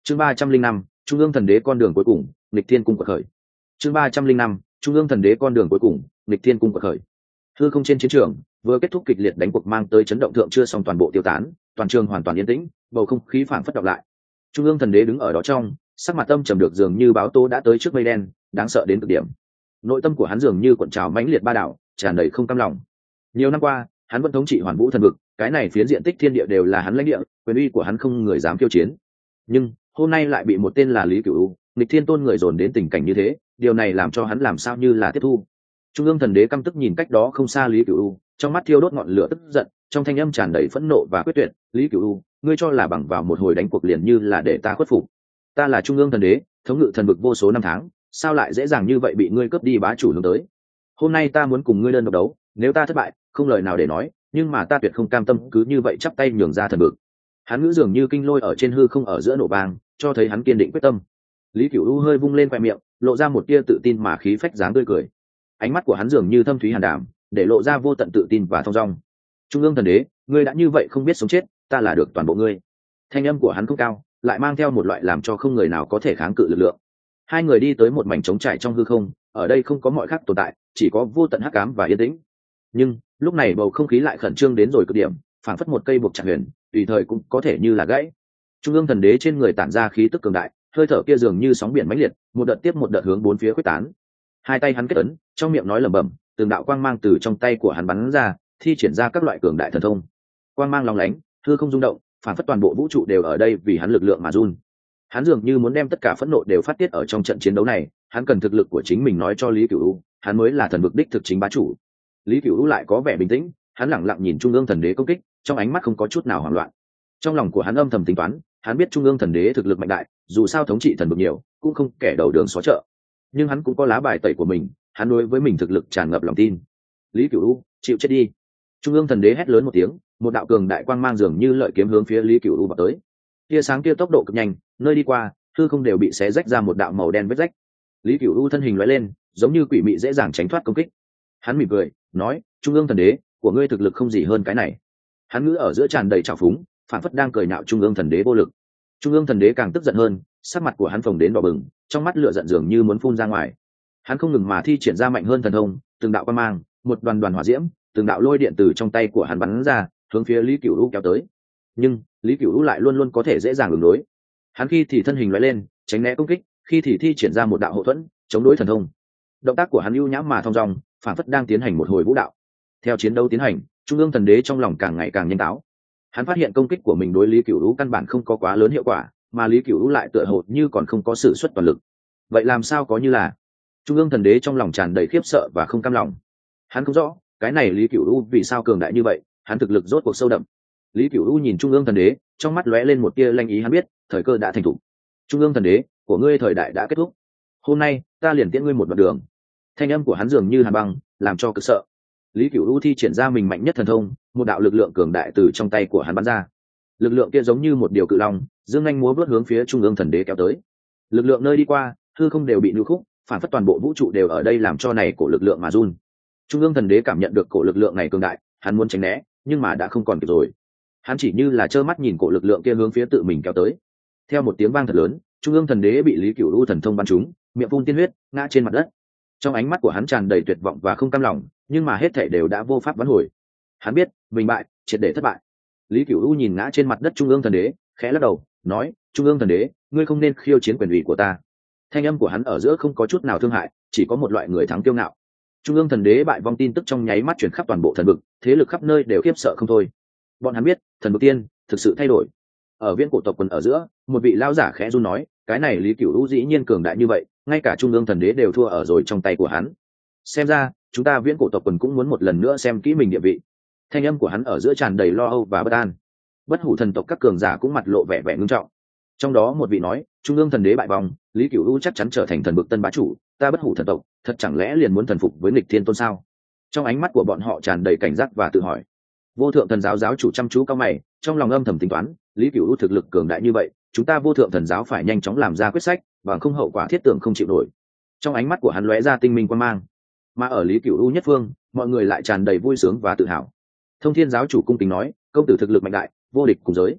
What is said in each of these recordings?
Chương 305, Trung ương thần đế con đường cuối cùng, nghịch thiên cung quật khởi. Chương 305, Trung ương thần đế con đường cuối cùng, nghịch thiên cung quật khởi. Hư không trên chiến trường, vừa kết thúc kịch liệt đánh cuộc mang tới chấn động thượng chưa xong toàn bộ tiêu tán, toàn trường hoàn toàn yên tĩnh, bầu không khí phảng phất đọc lại. Trung ương thần đế đứng ở đó trong, sắc mặt âm trầm được dường như báo tố đã tới trước mây đen, đáng sợ đến cực điểm. Nội tâm của hắn dường như cuộn trào mãnh liệt ba đảo, tràn đầy không cam lòng. Nhiều năm qua, hắn vẫn thống trị Hoàn Vũ thần vực, cái này phiến diện tích thiên địa đều là hắn lãnh địa, quyền uy của hắn không người dám khiêu chiến. Nhưng hôm nay lại bị một tên là Lý Cửu, nghịch thiên tôn người dồn đến tình cảnh như thế, điều này làm cho hắn làm sao như là tiếp thu. Trung ương thần đế căm tức nhìn cách đó không xa Lý Cửu, trong mắt thiêu đốt ngọn lửa tức giận, trong thanh âm tràn đầy phẫn nộ và quyết tuyệt. Lý Cửu, ngươi cho là bằng vào một hồi đánh cuộc liền như là để ta khuất phục? Ta là Trung ương thần đế, thống ngự thần vực vô số năm tháng, sao lại dễ dàng như vậy bị ngươi cướp đi bá chủ hướng tới? Hôm nay ta muốn cùng ngươi đơn độc đấu, nếu ta thất bại, không lời nào để nói, nhưng mà ta tuyệt không cam tâm cứ như vậy chắp tay nhường ra thần vực. Hắn ngữ dường như kinh lôi ở trên hư không ở giữa nổ vang, cho thấy hắn kiên định quyết tâm. Lý Cửu hơi vung lên khoe miệng, lộ ra một tia tự tin mà khí phách dáng tươi cười. Ánh mắt của hắn dường như thâm thúy hàn đảm, để lộ ra vô tận tự tin và thong dong. Trung ương thần đế, ngươi đã như vậy không biết sống chết, ta là được toàn bộ ngươi. Thanh âm của hắn không cao, lại mang theo một loại làm cho không người nào có thể kháng cự lực lượng. Hai người đi tới một mảnh trống trải trong hư không, ở đây không có mọi khác tồn tại, chỉ có vô tận hắc ám và yên tĩnh. Nhưng lúc này bầu không khí lại khẩn trương đến rồi cực điểm, phảng phất một cây buộc chặt huyền, tùy thời cũng có thể như là gãy. Trung ương thần đế trên người tản ra khí tức cường đại, hơi thở kia dường như sóng biển mãnh liệt, một đợt tiếp một đợt hướng bốn phía khuếch tán. Hai tay hắn kết ấn, trong miệng nói lẩm bẩm, từng đạo quang mang từ trong tay của hắn bắn ra, thi triển ra các loại cường đại thần thông. Quang mang lóng lánh, hư không rung động, phảng phất toàn bộ vũ trụ đều ở đây vì hắn lực lượng mà run. Hắn dường như muốn đem tất cả phẫn nộ đều phát tiết ở trong trận chiến đấu này, hắn cần thực lực của chính mình nói cho Lý Cửu, hắn mới là thần vực đích thực chính bá chủ. Lý Cửu lại có vẻ bình tĩnh, hắn lẳng lặng nhìn Trung ương thần đế công kích, trong ánh mắt không có chút nào hoảng loạn. Trong lòng của hắn âm thầm tính toán, hắn biết Trung ương thần đế thực lực mạnh đại, dù sao thống trị thần vực nhiều, cũng không kẻ đầu đường xó chợ. Nhưng hắn cũng có lá bài tẩy của mình, hắn đối với mình thực lực tràn ngập lòng tin. Lý Cửu, chịu chết đi! Trung ương thần đế hét lớn một tiếng, một đạo cường đại quang mang dường như lợi kiếm hướng phía Lý Cửu vào tới. Tia sáng kia tốc độ cực nhanh, nơi đi qua, hư không đều bị xé rách ra một đạo màu đen vết rách. Lý Cửu thân hình lóe lên, giống như quỷ mị dễ dàng tránh thoát công kích. Hắn mỉm cười, nói: Trung ương thần đế, của ngươi thực lực không gì hơn cái này. Hắn ngữ ở giữa tràn đầy trào phúng, phản phất đang cười nhạo Trung ương thần đế vô lực. Trung ương thần đế càng tức giận hơn, sắc mặt của hắn phồng đến đỏ bừng, trong mắt lửa giận dường như muốn phun ra ngoài. Hắn không ngừng mà thi triển ra mạnh hơn thần thông, từng đạo quang mang, một đoàn đoàn hỏa diễm, từng đạo lôi điện từ trong tay của hắn bắn ra, hướng phía Lý Cửu kéo tới. Nhưng Lý Cửu lại luôn luôn có thể dễ dàng ứng đối. Hắn khi thì thân hình lóe lên, tránh né công kích, khi thì thi triển ra một đạo hộ thuẫn, chống đối thần thông. Động tác của hắn ưu nhã mà thong dong, phản phất đang tiến hành một hồi vũ đạo. Theo chiến đấu tiến hành, Trung ương thần đế trong lòng càng ngày càng nhanh táo. Hắn phát hiện công kích của mình đối Lý Cửu căn bản không có quá lớn hiệu quả, mà Lý Cửu lại tựa hồ như còn không có sự xuất toàn lực. Vậy làm sao có như là? Trung ương thần đế trong lòng tràn đầy khiếp sợ và không cam lòng. Hắn không rõ, cái này Lý Cửu vì sao cường đại như vậy, hắn thực lực rốt cuộc sâu đậm. Lý Cửu nhìn Trung ương thần đế, trong mắt lóe lên một tia lanh ý, hắn biết, thời cơ đã thành thủ. Trung ương thần đế, của ngươi thời đại đã kết thúc. Hôm nay, ta liền tiễn ngươi một đoạn đường. Thanh âm của hắn dường như hàn băng, làm cho cực sợ. Lý Cửu thi triển ra mình mạnh nhất thần thông, một đạo lực lượng cường đại từ trong tay của hắn bắn ra. Lực lượng kia giống như một điều cự long, dương anh múa vớt hướng phía Trung ương thần đế kéo tới. Lực lượng nơi đi qua, hư không đều bị nứt khúc, phản phất toàn bộ vũ trụ đều ở đây làm cho này cổ lực lượng mà run. Trung ương thần đế cảm nhận được cổ lực lượng này cường đại, hắn muốn tránh né, nhưng mà đã không còn kịp rồi. Hắn chỉ như là trơ mắt nhìn cổ lực lượng kia hướng phía tự mình kéo tới. Theo một tiếng vang thật lớn, Trung ương thần đế bị Lý Cửu thần thông bắn trúng, miệng phun tiên huyết, ngã trên mặt đất. Trong ánh mắt của hắn tràn đầy tuyệt vọng và không cam lòng, nhưng mà hết thảy đều đã vô pháp vãn hồi. Hắn biết, mình bại, triệt để thất bại. Lý Cửu nhìn ngã trên mặt đất Trung ương thần đế, khẽ lắc đầu, nói: Trung ương thần đế, ngươi không nên khiêu chiến quyền ủy của ta. Thanh âm của hắn ở giữa không có chút nào thương hại, chỉ có một loại người thắng kiêu ngạo. Trung ương thần đế bại vong tin tức trong nháy mắt truyền khắp toàn bộ thần vực, thế lực khắp nơi đều khiếp sợ không thôi. Bọn hắn biết, thần vực tiên thực sự thay đổi. Ở viễn cổ tộc quần ở giữa, một vị lão giả khẽ run nói: cái này Lý Cửu dĩ nhiên cường đại như vậy, ngay cả Trung ương thần đế đều thua ở rồi trong tay của hắn. Xem ra, chúng ta viễn cổ tộc quần cũng muốn một lần nữa xem kỹ mình địa vị. Thanh âm của hắn ở giữa tràn đầy lo âu và bất an. Bất hủ thần tộc các cường giả cũng mặt lộ vẻ vẻ ngưng trọng. Trong đó một vị nói: Trung ương thần đế bại vong, Lý Cửu chắc chắn trở thành thần vực tân bá chủ, ta bất hủ thần tộc thật chẳng lẽ liền muốn thần phục với nghịch thiên tôn sao? Trong ánh mắt của bọn họ tràn đầy cảnh giác và tự hỏi. Vô thượng thần giáo giáo chủ chăm chú cao mày, trong lòng âm thầm tính toán, Lý Cửu thực lực cường đại như vậy, chúng ta vô thượng thần giáo phải nhanh chóng làm ra quyết sách, bằng không hậu quả thiết tưởng không chịu nổi. Trong ánh mắt của hắn lóe ra tinh minh quan mang. Mà ở Lý Cửu nhất phương, mọi người lại tràn đầy vui sướng và tự hào. Thông thiên giáo chủ cung kính nói: công tử thực lực mạnh đại, vô địch cùng giới.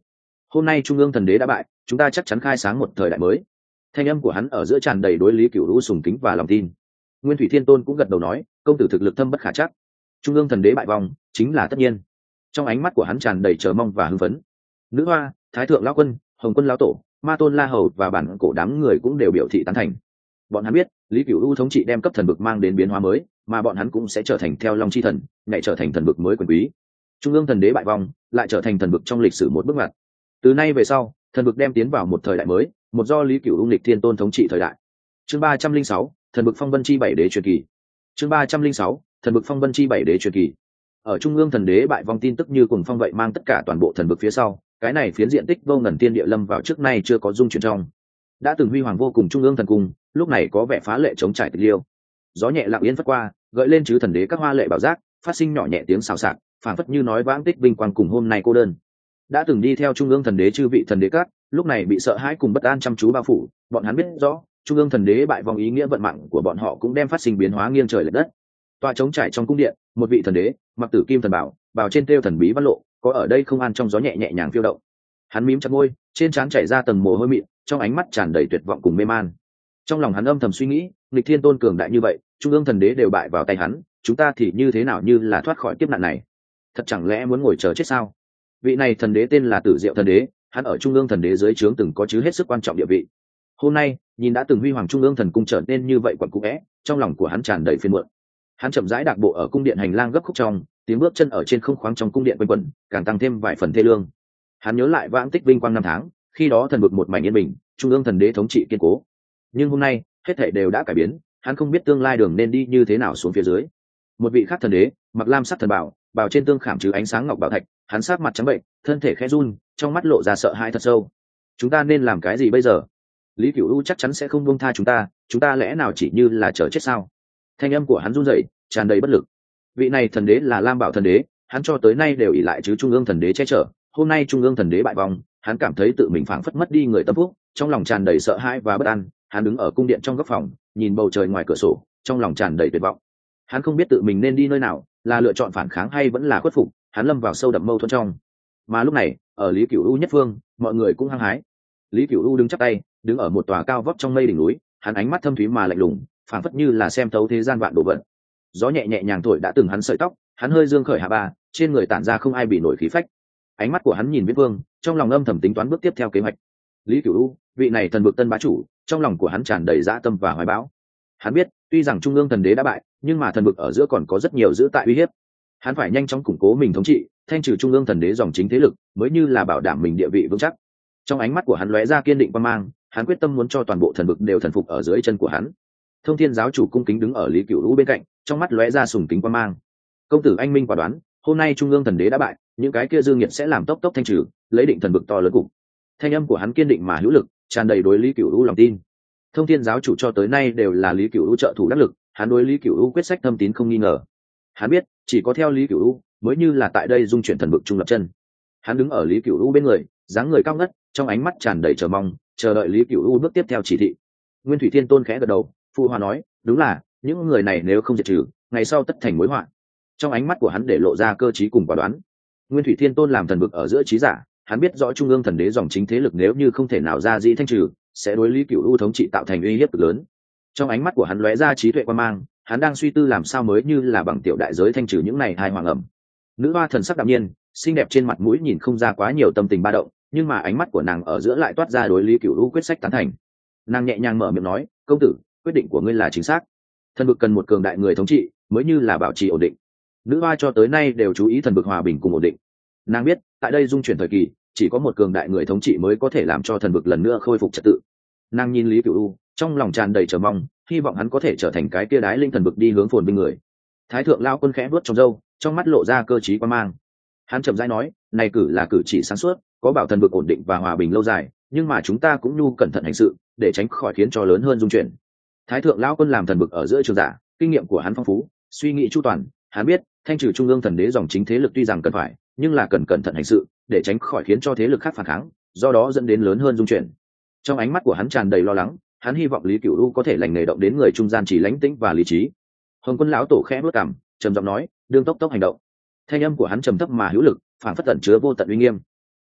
hôm nay trung ương thần đế đã bại, chúng ta chắc chắn khai sáng một thời đại mới. Thanh âm của hắn ở giữa tràn đầy đối lý cửu lũ sùng kính và lòng tin. Nguyên Thủy Thiên Tôn cũng gật đầu nói, công tử thực lực thâm bất khả trắc, trung ương thần đế bại vong chính là tất nhiên. Trong ánh mắt của hắn tràn đầy chờ mong và hưng phấn. Nữ hoa, thái thượng lão quân, hồng quân lão tổ, ma tôn la hầu và bản cổ đám người cũng đều biểu thị tán thành. Bọn hắn biết lý cửu lũ thống trị đem cấp thần vực mang đến biến hóa mới, mà bọn hắn cũng sẽ trở thành theo long chi thần, nhảy trở thành thần vực mới quyền quý. Trung ương thần đế bại vong lại trở thành thần vực trong lịch sử một bước ngoặt. Từ nay về sau, thần vực đem tiến vào một thời đại mới, một do lý cửu ung lịch thiên tôn thống trị thời đại. Chương 306, thần vực phong vân chi bảy đế truyền kỳ. Chương 306, thần vực phong vân chi bảy đế truyền kỳ. Ở trung ương thần đế bại vong tin tức như cùng phong vậy mang tất cả toàn bộ thần vực phía sau, cái này phiến diện tích vô ngần tiên địa lâm vào trước nay chưa có dung chuyển trong. Đã từng huy hoàng vô cùng trung ương thần cung, lúc này có vẻ phá lệ chống trải tịch liêu. Gió nhẹ lặng yên phất qua, gợi lên chứ thần đế các hoa lệ bảo giác, phát sinh nhỏ nhẹ tiếng xào xạc, phảng phất như nói vãng tích vinh quang cùng hôm nay cô đơn. Đã từng đi theo trung ương thần đế chư vị thần đế các, lúc này bị sợ hãi cùng bất an chăm chú bao phủ, bọn hắn biết rõ trung ương thần đế bại vong ý nghĩa vận mạng của bọn họ cũng đem phát sinh biến hóa nghiêng trời lệch đất. Tòa trống trải trong cung điện, một vị thần đế mặc tử kim thần bảo, bào trên thêu thần bí văn lộ, có ở đây không an trong gió nhẹ nhẹ nhàng phiêu động. Hắn mím chặt môi, trên trán chảy ra tầng mồ hôi mịn, trong ánh mắt tràn đầy tuyệt vọng cùng mê man. Trong lòng hắn âm thầm suy nghĩ, nghịch thiên tôn cường đại như vậy, trung ương thần đế đều bại vào tay hắn, chúng ta thì như thế nào như là thoát khỏi kiếp nạn này? Thật chẳng lẽ muốn ngồi chờ chết sao? Vị này thần đế tên là Tử Diệu thần đế, hắn ở trung ương thần đế dưới trướng từng có chứ hết sức quan trọng địa vị. Hôm nay nhìn đã từng huy hoàng trung ương thần cung trở nên như vậy quặn cũ vẽ, trong lòng của hắn tràn đầy phiền muộn. Hắn chậm rãi đạp bộ ở cung điện hành lang gấp khúc trong, tiếng bước chân ở trên không khoáng trong cung điện quanh quẩn, càng tăng thêm vài phần thê lương. Hắn nhớ lại vãng tích vinh quang năm tháng, khi đó thần vực một mảnh yên bình, trung ương thần đế thống trị kiên cố. Nhưng hôm nay hết thảy đều đã cải biến, hắn không biết tương lai đường nên đi như thế nào xuống phía dưới. Một vị khác thần đế mặc lam sắc thần bảo, bào trên tương khảm chứ ánh sáng ngọc bảo thạch, hắn sát mặt trắng bệnh, thân thể khẽ run, trong mắt lộ ra sợ hãi thật sâu. Chúng ta nên làm cái gì bây giờ? Lý Cửu U chắc chắn sẽ không buông tha chúng ta lẽ nào chỉ như là chờ chết sao? Thanh âm của hắn run rẩy, tràn đầy bất lực. Vị này thần đế là Lam Bảo thần đế, hắn cho tới nay đều ỷ lại chứ trung ương thần đế che chở, hôm nay trung ương thần đế bại vong, hắn cảm thấy tự mình phảng phất mất đi người tâm phúc, trong lòng tràn đầy sợ hãi và bất an. Hắn đứng ở cung điện trong góc phòng, nhìn bầu trời ngoài cửa sổ, trong lòng tràn đầy tuyệt vọng. Hắn không biết tự mình nên đi nơi nào, là lựa chọn phản kháng hay vẫn là khuất phục. Hắn lâm vào sâu đậm mâu thuẫn trong. Mà lúc này, ở Lý Cửu U nhất phương, mọi người cũng hăng hái. Lý Cửu U đứng chắp tay, đứng ở một tòa cao vóc trong mây đỉnh núi, hắn ánh mắt thâm thúy mà lạnh lùng, phảng phất như là xem thấu thế gian vạn đồ vật. Gió nhẹ nhẹ nhàng thổi đã từng hắn sợi tóc, hắn hơi dương khởi hạ ba, trên người tản ra không ai bị nổi khí phách. Ánh mắt của hắn nhìn Viễn Vương, trong lòng âm thầm tính toán bước tiếp theo kế hoạch. Lý Cửu U, vị này thần vực tân bá chủ, trong lòng của hắn tràn đầy dã tâm và hoài bão. Hắn biết, tuy rằng trung ương thần đế đã bại, nhưng mà thần vực ở giữa còn có rất nhiều giữ tại uy hiếp. Hắn phải nhanh chóng củng cố mình thống trị, thanh trừ trung ương thần đế dòng chính thế lực, mới như là bảo đảm mình địa vị vững chắc. Trong ánh mắt của hắn lóe ra kiên định quan mang, hắn quyết tâm muốn cho toàn bộ thần vực đều thần phục ở dưới chân của hắn. Thông Thiên giáo chủ cung kính đứng ở Lý Cửu U bên cạnh, trong mắt lóe ra sùng kính quan mang. Công tử anh minh quả đoán, hôm nay trung ương thần đế đã bại, những cái kia dương nhiệt sẽ làm tốc tốc thanh trừ, lấy định thần vực to lớn cục. Thanh âm của hắn kiên định mà hữu lực, tràn đầy đối Lý Cửu U lòng tin. Thông Thiên giáo chủ cho tới nay đều là Lý Cửu U trợ thủ đắc lực, hắn đối Lý Cửu U quyết sách thâm tín không nghi ngờ. Hắn biết, chỉ có theo Lý Cửu U mới như là tại đây dung chuyển thần vực trung lập chân. Hắn đứng ở Lý Cửu U bên người, dáng người cao ngất, trong ánh mắt tràn đầy chờ mong, chờ đợi Lý Cửu U bước tiếp theo chỉ thị. Nguyên Thủy Thiên Tôn khẽ gật đầu, phụ hòa nói, đúng là, những người này nếu không diệt trừ, ngày sau tất thành mối họa. Trong ánh mắt của hắn để lộ ra cơ trí cùng quả đoán. Nguyên Thủy Thiên Tôn làm thần vực ở giữa trí giả, hắn biết rõ trung ương thần đế dòng chính thế lực nếu như không thể nào ra dĩ thanh trừ, sẽ đối Lý Cửu U thống trị tạo thành uy hiếp cực lớn. Trong ánh mắt của hắn lóe ra trí tuệ quan mang, hắn đang suy tư làm sao mới như là bằng tiểu đại giới thanh trừ những này hai hoàng ẩm. Nữ hoa thần sắc đạm nhiên, xinh đẹp trên mặt mũi nhìn không ra quá nhiều tâm tình ba động, nhưng mà ánh mắt của nàng ở giữa lại toát ra đối Lý Cửu U quyết sách tán thành. Nàng nhẹ nhàng mở miệng nói, công tử, quyết định của ngươi là chính xác. Thần vực cần một cường đại người thống trị, mới như là bảo trì ổn định. Nữ hoa cho tới nay đều chú ý thần vực hòa bình cùng ổn định. Nàng biết, tại đây dung chuyển thời kỳ, chỉ có một cường đại người thống trị mới có thể làm cho thần vực lần nữa khôi phục trật tự. Nàng nhìn Lý Cửu U, trong lòng tràn đầy chờ mong, hy vọng hắn có thể trở thành cái kia đái linh thần vực đi hướng phồn vinh người. Thái thượng lao quân khẽ vuốt trong râu, trong mắt lộ ra cơ trí quan mang. Hắn chậm rãi nói, này cử là cử chỉ sáng suốt, có bảo thần vực ổn định và hòa bình lâu dài, nhưng mà chúng ta cũng nhu cẩn thận hành sự, để tránh khỏi khiến cho lớn hơn dung chuyển. Thái thượng lao quân làm thần vực ở giữa trường giả, kinh nghiệm của hắn phong phú, suy nghĩ chu toàn, hắn biết, thanh trừ trung ương thần đế dòng chính thế lực tuy rằng cần phải, nhưng là cần cẩn thận hành sự, để tránh khỏi khiến cho thế lực khác phản kháng, do đó dẫn đến lớn hơn dung chuyển. Trong ánh mắt của hắn tràn đầy lo lắng, hắn hy vọng Lý Cửu U có thể lành nghề động đến người trung gian chỉ lãnh tĩnh và lý trí. Hồng Quân lão tổ khẽ bước cằm, trầm giọng nói, đương tốc tốc hành động. Thanh âm của hắn trầm thấp mà hữu lực, phảng phất tẩn chứa vô tận uy nghiêm.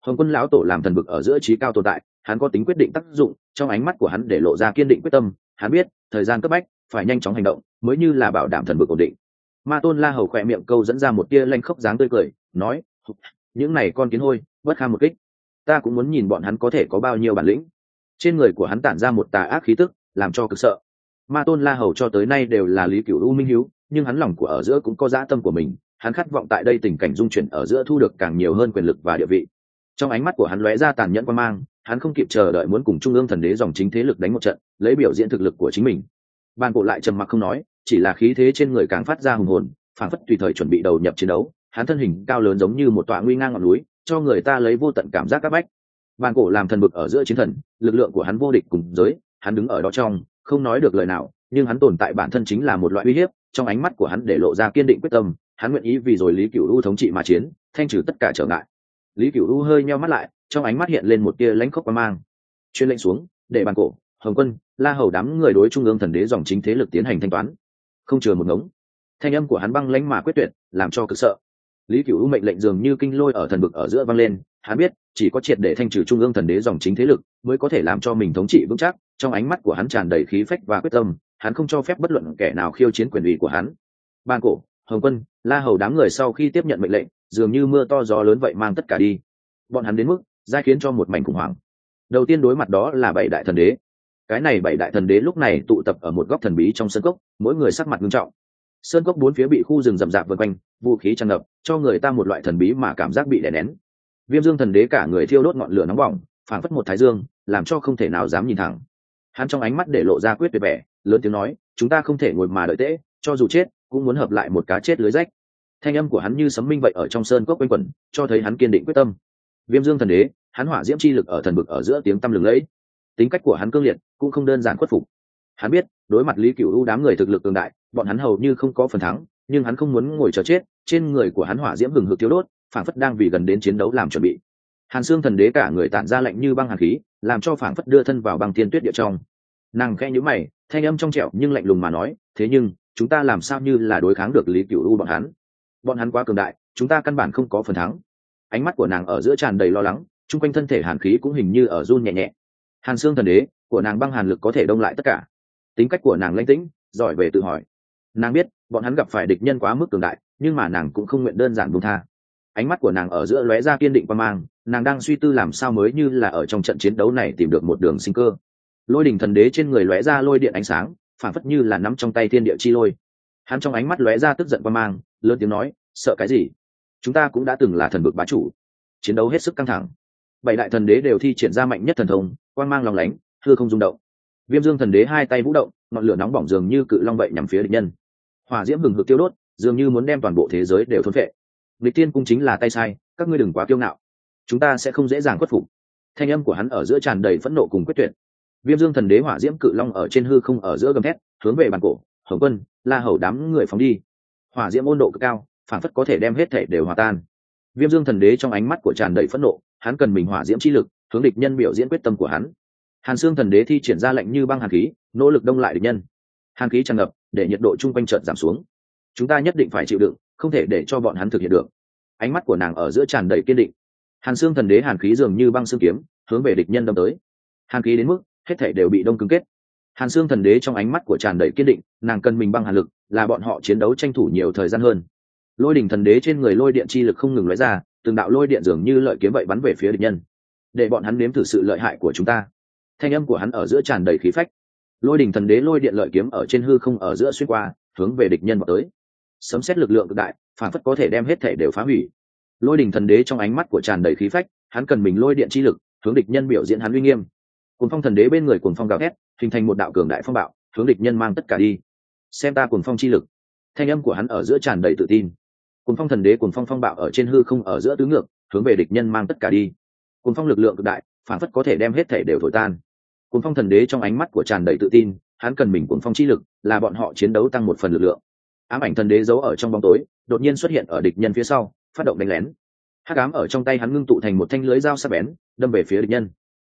Hồng Quân lão tổ làm thần vực ở giữa trí cao tồn tại, hắn có tính quyết định tác dụng, trong ánh mắt của hắn để lộ ra kiên định quyết tâm, hắn biết thời gian cấp bách phải nhanh chóng hành động mới như là bảo đảm thần vực ổn định. Ma Tôn La Hầu khỏe miệng câu dẫn ra một tia lanh khốc dáng tươi cười, nói: những này con kiến hôi bất kham một kích, ta cũng muốn nhìn bọn hắn có thể có bao nhiêu bản lĩnh. Trên người của hắn tản ra một tà ác khí tức, làm cho cực sợ. Ma Tôn La Hầu cho tới nay đều là Lý Cửu U minh hiếu, nhưng hắn lòng của ở giữa cũng có dã tâm của mình, hắn khát vọng tại đây tình cảnh dung chuyển ở giữa thu được càng nhiều hơn quyền lực và địa vị. Trong ánh mắt của hắn lóe ra tàn nhẫn quan mang, hắn không kịp chờ đợi muốn cùng trung ương thần đế dòng chính thế lực đánh một trận, lấy biểu diễn thực lực của chính mình. Bàn cổ lại trầm mặc không nói, chỉ là khí thế trên người càng phát ra hùng hồn, phảng phất tùy thời chuẩn bị đầu nhập chiến đấu. Hắn thân hình cao lớn giống như một tọa nguy ngang ngọn núi, cho người ta lấy vô tận cảm giác các bách. Bàn cổ làm thần vực ở giữa chiến thần, lực lượng của hắn vô địch cùng giới, hắn đứng ở đó trong, không nói được lời nào, nhưng hắn tồn tại bản thân chính là một loại uy hiếp. Trong ánh mắt của hắn để lộ ra kiên định quyết tâm, hắn nguyện ý vì rồi Lý Cửu U thống trị mà chiến, thanh trừ tất cả trở ngại. Lý Cửu U hơi nheo mắt lại, trong ánh mắt hiện lên một tia lãnh khốc quan mang. Truyền lệnh xuống, để Bàn cổ, Hồng Quân, La Hầu đám người đối trung ương thần đế dòng chính thế lực tiến hành thanh toán. Không chừa một ngống. Thanh âm của hắn băng lãnh mà quyết tuyệt, làm cho cực sợ. Lý Cửu U mệnh lệnh dường như kinh lôi ở thần vực ở giữa vang lên, hắn biết, chỉ có triệt để thanh trừ trung ương thần đế dòng chính thế lực, mới có thể làm cho mình thống trị vững chắc. Trong ánh mắt của hắn tràn đầy khí phách và quyết tâm, hắn không cho phép bất luận kẻ nào khiêu chiến quyền uy của hắn. Bàn cổ, Hồng Quân, La Hầu đám người sau khi tiếp nhận mệnh lệnh, dường như mưa to gió lớn vậy mang tất cả đi. Bọn hắn đến mức giai khiến cho một mảnh khủng hoảng. Đầu tiên đối mặt đó là bảy đại thần đế. Cái này bảy đại thần đế lúc này tụ tập ở một góc thần bí trong sơn cốc, mỗi người sắc mặt nghiêm trọng. Sơn cốc bốn phía bị khu rừng rậm rạp vây quanh, vũ khí tràn ngập, cho người ta một loại thần bí mà cảm giác bị đè nén. Viêm Dương thần đế cả người thiêu đốt ngọn lửa nóng bỏng, phảng phất một thái dương, làm cho không thể nào dám nhìn thẳng. Hắn trong ánh mắt để lộ ra quyết tuyệt vẻ, lớn tiếng nói: chúng ta không thể ngồi mà đợi tễ, cho dù chết cũng muốn hợp lại một cá chết lưới rách. Thanh âm của hắn như sấm minh vậy ở trong sơn cốc quanh quẩn, cho thấy hắn kiên định quyết tâm. Viêm Dương thần đế, hắn hỏa diễm chi lực ở thần vực ở giữa tiếng tăm lừng lẫy. Tính cách của hắn cương liệt, cũng không đơn giản khuất phục. Hắn biết, đối mặt Lý Cửu U đám người thực lực cường đại, bọn hắn hầu như không có phần thắng, nhưng hắn không muốn ngồi chờ chết, trên người của hắn hỏa diễm hừng hực thiêu đốt, phảng phất đang vì gần đến chiến đấu làm chuẩn bị. Hàn Xương thần đế cả người tản ra lạnh như băng hàn khí, làm cho phảng phất đưa thân vào băng thiên tuyết địa trong. Nàng khẽ nhíu mày, thanh âm trong trẻo nhưng lạnh lùng mà nói: thế nhưng chúng ta làm sao như là đối kháng được Lý Cửu U bọn hắn? Bọn hắn quá cường đại, chúng ta căn bản không có phần thắng. Ánh mắt của nàng ở giữa tràn đầy lo lắng, chung quanh thân thể hàn khí cũng hình như ở run nhẹ nhẹ. Hàn Xương thần đế của nàng băng hàn lực có thể đông lại tất cả. Tính cách của nàng lãnh tĩnh, giỏi về tự hỏi. Nàng biết bọn hắn gặp phải địch nhân quá mức cường đại, nhưng mà nàng cũng không nguyện đơn giản buông tha. Ánh mắt của nàng ở giữa lóe ra kiên định quan mang, nàng đang suy tư làm sao mới như là ở trong trận chiến đấu này tìm được một đường sinh cơ. Lôi đỉnh thần đế trên người lóe ra lôi điện ánh sáng, phảng phất như là nắm trong tay thiên địa chi lôi. Hắn trong ánh mắt lóe ra tức giận quan mang, lớn tiếng nói: sợ cái gì? Chúng ta cũng đã từng là thần vực bá chủ. Chiến đấu hết sức căng thẳng, bảy đại thần đế đều thi triển ra mạnh nhất thần thông, quang mang lóng lánh, hư không rung động. Viêm Dương thần đế hai tay vũ động, ngọn lửa nóng bỏng dường như cự long vậy nhằm phía địch nhân. Hỏa diễm hừng hực tiêu đốt, dường như muốn đem toàn bộ thế giới đều thôn phệ. Nghịch tiên cung chính là tay sai, các ngươi đừng quá kiêu ngạo, chúng ta sẽ không dễ dàng khuất phục. Thanh âm của hắn ở giữa tràn đầy phẫn nộ cùng quyết tuyệt. Viêm Dương thần đế hỏa diễm cự long ở trên hư không ở giữa gầm thét, hướng về Bàn cổ, Hồng Quân, La Hầu đám người phóng đi. Hỏa diễm ôn độ cực cao, phảng phất có thể đem hết thể đều hòa tan. Viêm Dương thần đế trong ánh mắt của tràn đầy phẫn nộ, hắn cần mình hỏa diễm chi lực, hướng địch nhân biểu diễn quyết tâm của hắn. Hàn Xương thần đế thi triển ra lạnh như băng hàn khí, nỗ lực đông lại địch nhân. Hàn khí tràn ngập, để nhiệt độ chung quanh chợt giảm xuống. Chúng ta nhất định phải chịu đựng, không thể để cho bọn hắn thực hiện được. Ánh mắt của nàng ở giữa tràn đầy kiên định. Hàn Xương thần đế hàn khí dường như băng xương kiếm, hướng về địch nhân đâm tới. Hàn khí đến mức hết thảy đều bị đông cứng kết. Hàn Xương thần đế trong ánh mắt của tràn đầy kiên định, nàng cần mình băng hàn lực, là bọn họ chiến đấu tranh thủ nhiều thời gian hơn. Lôi đỉnh thần đế trên người lôi điện chi lực không ngừng lóe ra, từng đạo lôi điện dường như lợi kiếm vậy bắn về phía địch nhân, để bọn hắn nếm thử sự lợi hại của chúng ta. Thanh âm của hắn ở giữa tràn đầy khí phách. Lôi đỉnh thần đế lôi điện lợi kiếm ở trên hư không ở giữa xuyên qua, hướng về địch nhân vào tới. Sấm sét lực lượng cực đại, phản phất có thể đem hết thể đều phá hủy. Lôi đỉnh thần đế trong ánh mắt của tràn đầy khí phách, hắn cần mình lôi điện chi lực, hướng địch nhân biểu diễn hắn uy nghiêm. Cuồng phong thần đế bên người cuồng phong gào thét, hình thành một đạo cường đại phong bạo, hướng địch nhân mang tất cả đi. Xem ta cuồng phong chi lực. Thanh âm của hắn ở giữa tràn đầy tự tin. Cuồng phong thần đế cuồng phong phong bạo ở trên hư không ở giữa tứ ngược, hướng về địch nhân mang tất cả đi. Cuồng phong lực lượng cực đại, phản phất có thể đem hết thể đều thổi tan. Cuồng phong thần đế trong ánh mắt của tràn đầy tự tin, hắn cần mình cuồng phong chi lực, là bọn họ chiến đấu tăng một phần lực lượng. Ám ảnh thần đế giấu ở trong bóng tối, đột nhiên xuất hiện ở địch nhân phía sau, phát động đánh lén. Hắc ám ở trong tay hắn ngưng tụ thành một thanh lưới dao sắc bén, đâm về phía địch nhân.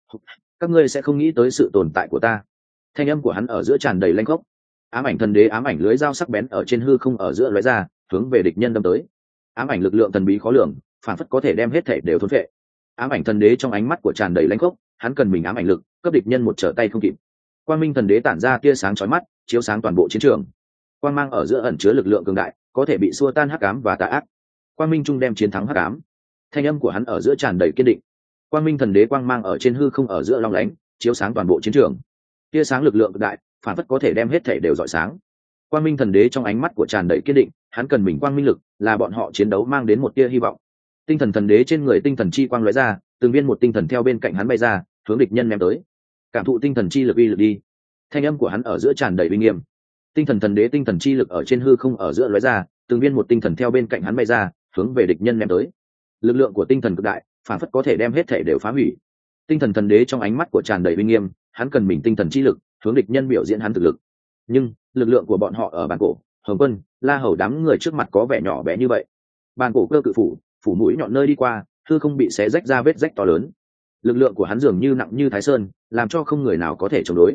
Các ngươi sẽ không nghĩ tới sự tồn tại của ta. Thanh âm của hắn ở giữa tràn đầy lanh khốc. Ám ảnh thần đế ám ảnh lưới dao sắc bén ở trên hư không ở giữa lóe ra, hướng về địch nhân đâm tới. Ám ảnh lực lượng thần bí khó lường, phản phất có thể đem hết thể đều thôn phệ. Ám ảnh thần đế trong ánh mắt của tràn đầy lãnh khốc, hắn cần mình ám ảnh lực cấp địch nhân một trở tay không kịp. Quang minh thần đế tản ra tia sáng chói mắt, chiếu sáng toàn bộ chiến trường. Quang mang ở giữa ẩn chứa lực lượng cường đại, có thể bị xua tan hắc ám và tà ác. Quang minh trung đem chiến thắng hắc ám. Thanh âm của hắn ở giữa tràn đầy kiên định. Quang minh thần đế quang mang ở trên hư không ở giữa long lánh, chiếu sáng toàn bộ chiến trường. Tia sáng lực lượng cực đại, phản phất có thể đem hết thể đều rọi sáng. Quang minh thần đế trong ánh mắt của tràn đầy kiên định, hắn cần mình quang minh lực, là bọn họ chiến đấu mang đến một tia hy vọng. Tinh thần thần đế trên người tinh thần chi quang lóe ra, từng viên một tinh thần theo bên cạnh hắn bay ra, hướng địch nhân ném tới. Cảm thụ tinh thần chi lực uy lực đi. Thanh âm của hắn ở giữa tràn đầy uy nghiêm. Tinh thần thần đế tinh thần chi lực ở trên hư không ở giữa lóe ra, từng viên một tinh thần theo bên cạnh hắn bay ra, hướng về địch nhân ném tới. Lực lượng của tinh thần cực đại, phản phất có thể đem hết thể đều phá hủy. Tinh thần thần đế trong ánh mắt của tràn đầy uy nghiêm, hắn cần mình tinh thần chi lực, hướng địch nhân biểu diễn hắn thực lực. Nhưng lực lượng của bọn họ ở bàn cổ, Hồng Quân, La Hầu đám người trước mặt có vẻ nhỏ bé như vậy. Bàn cổ cơ cự phủ mũi nhọn nơi đi qua, hư không bị xé rách ra vết rách to lớn. Lực lượng của hắn dường như nặng như Thái Sơn, làm cho không người nào có thể chống đối.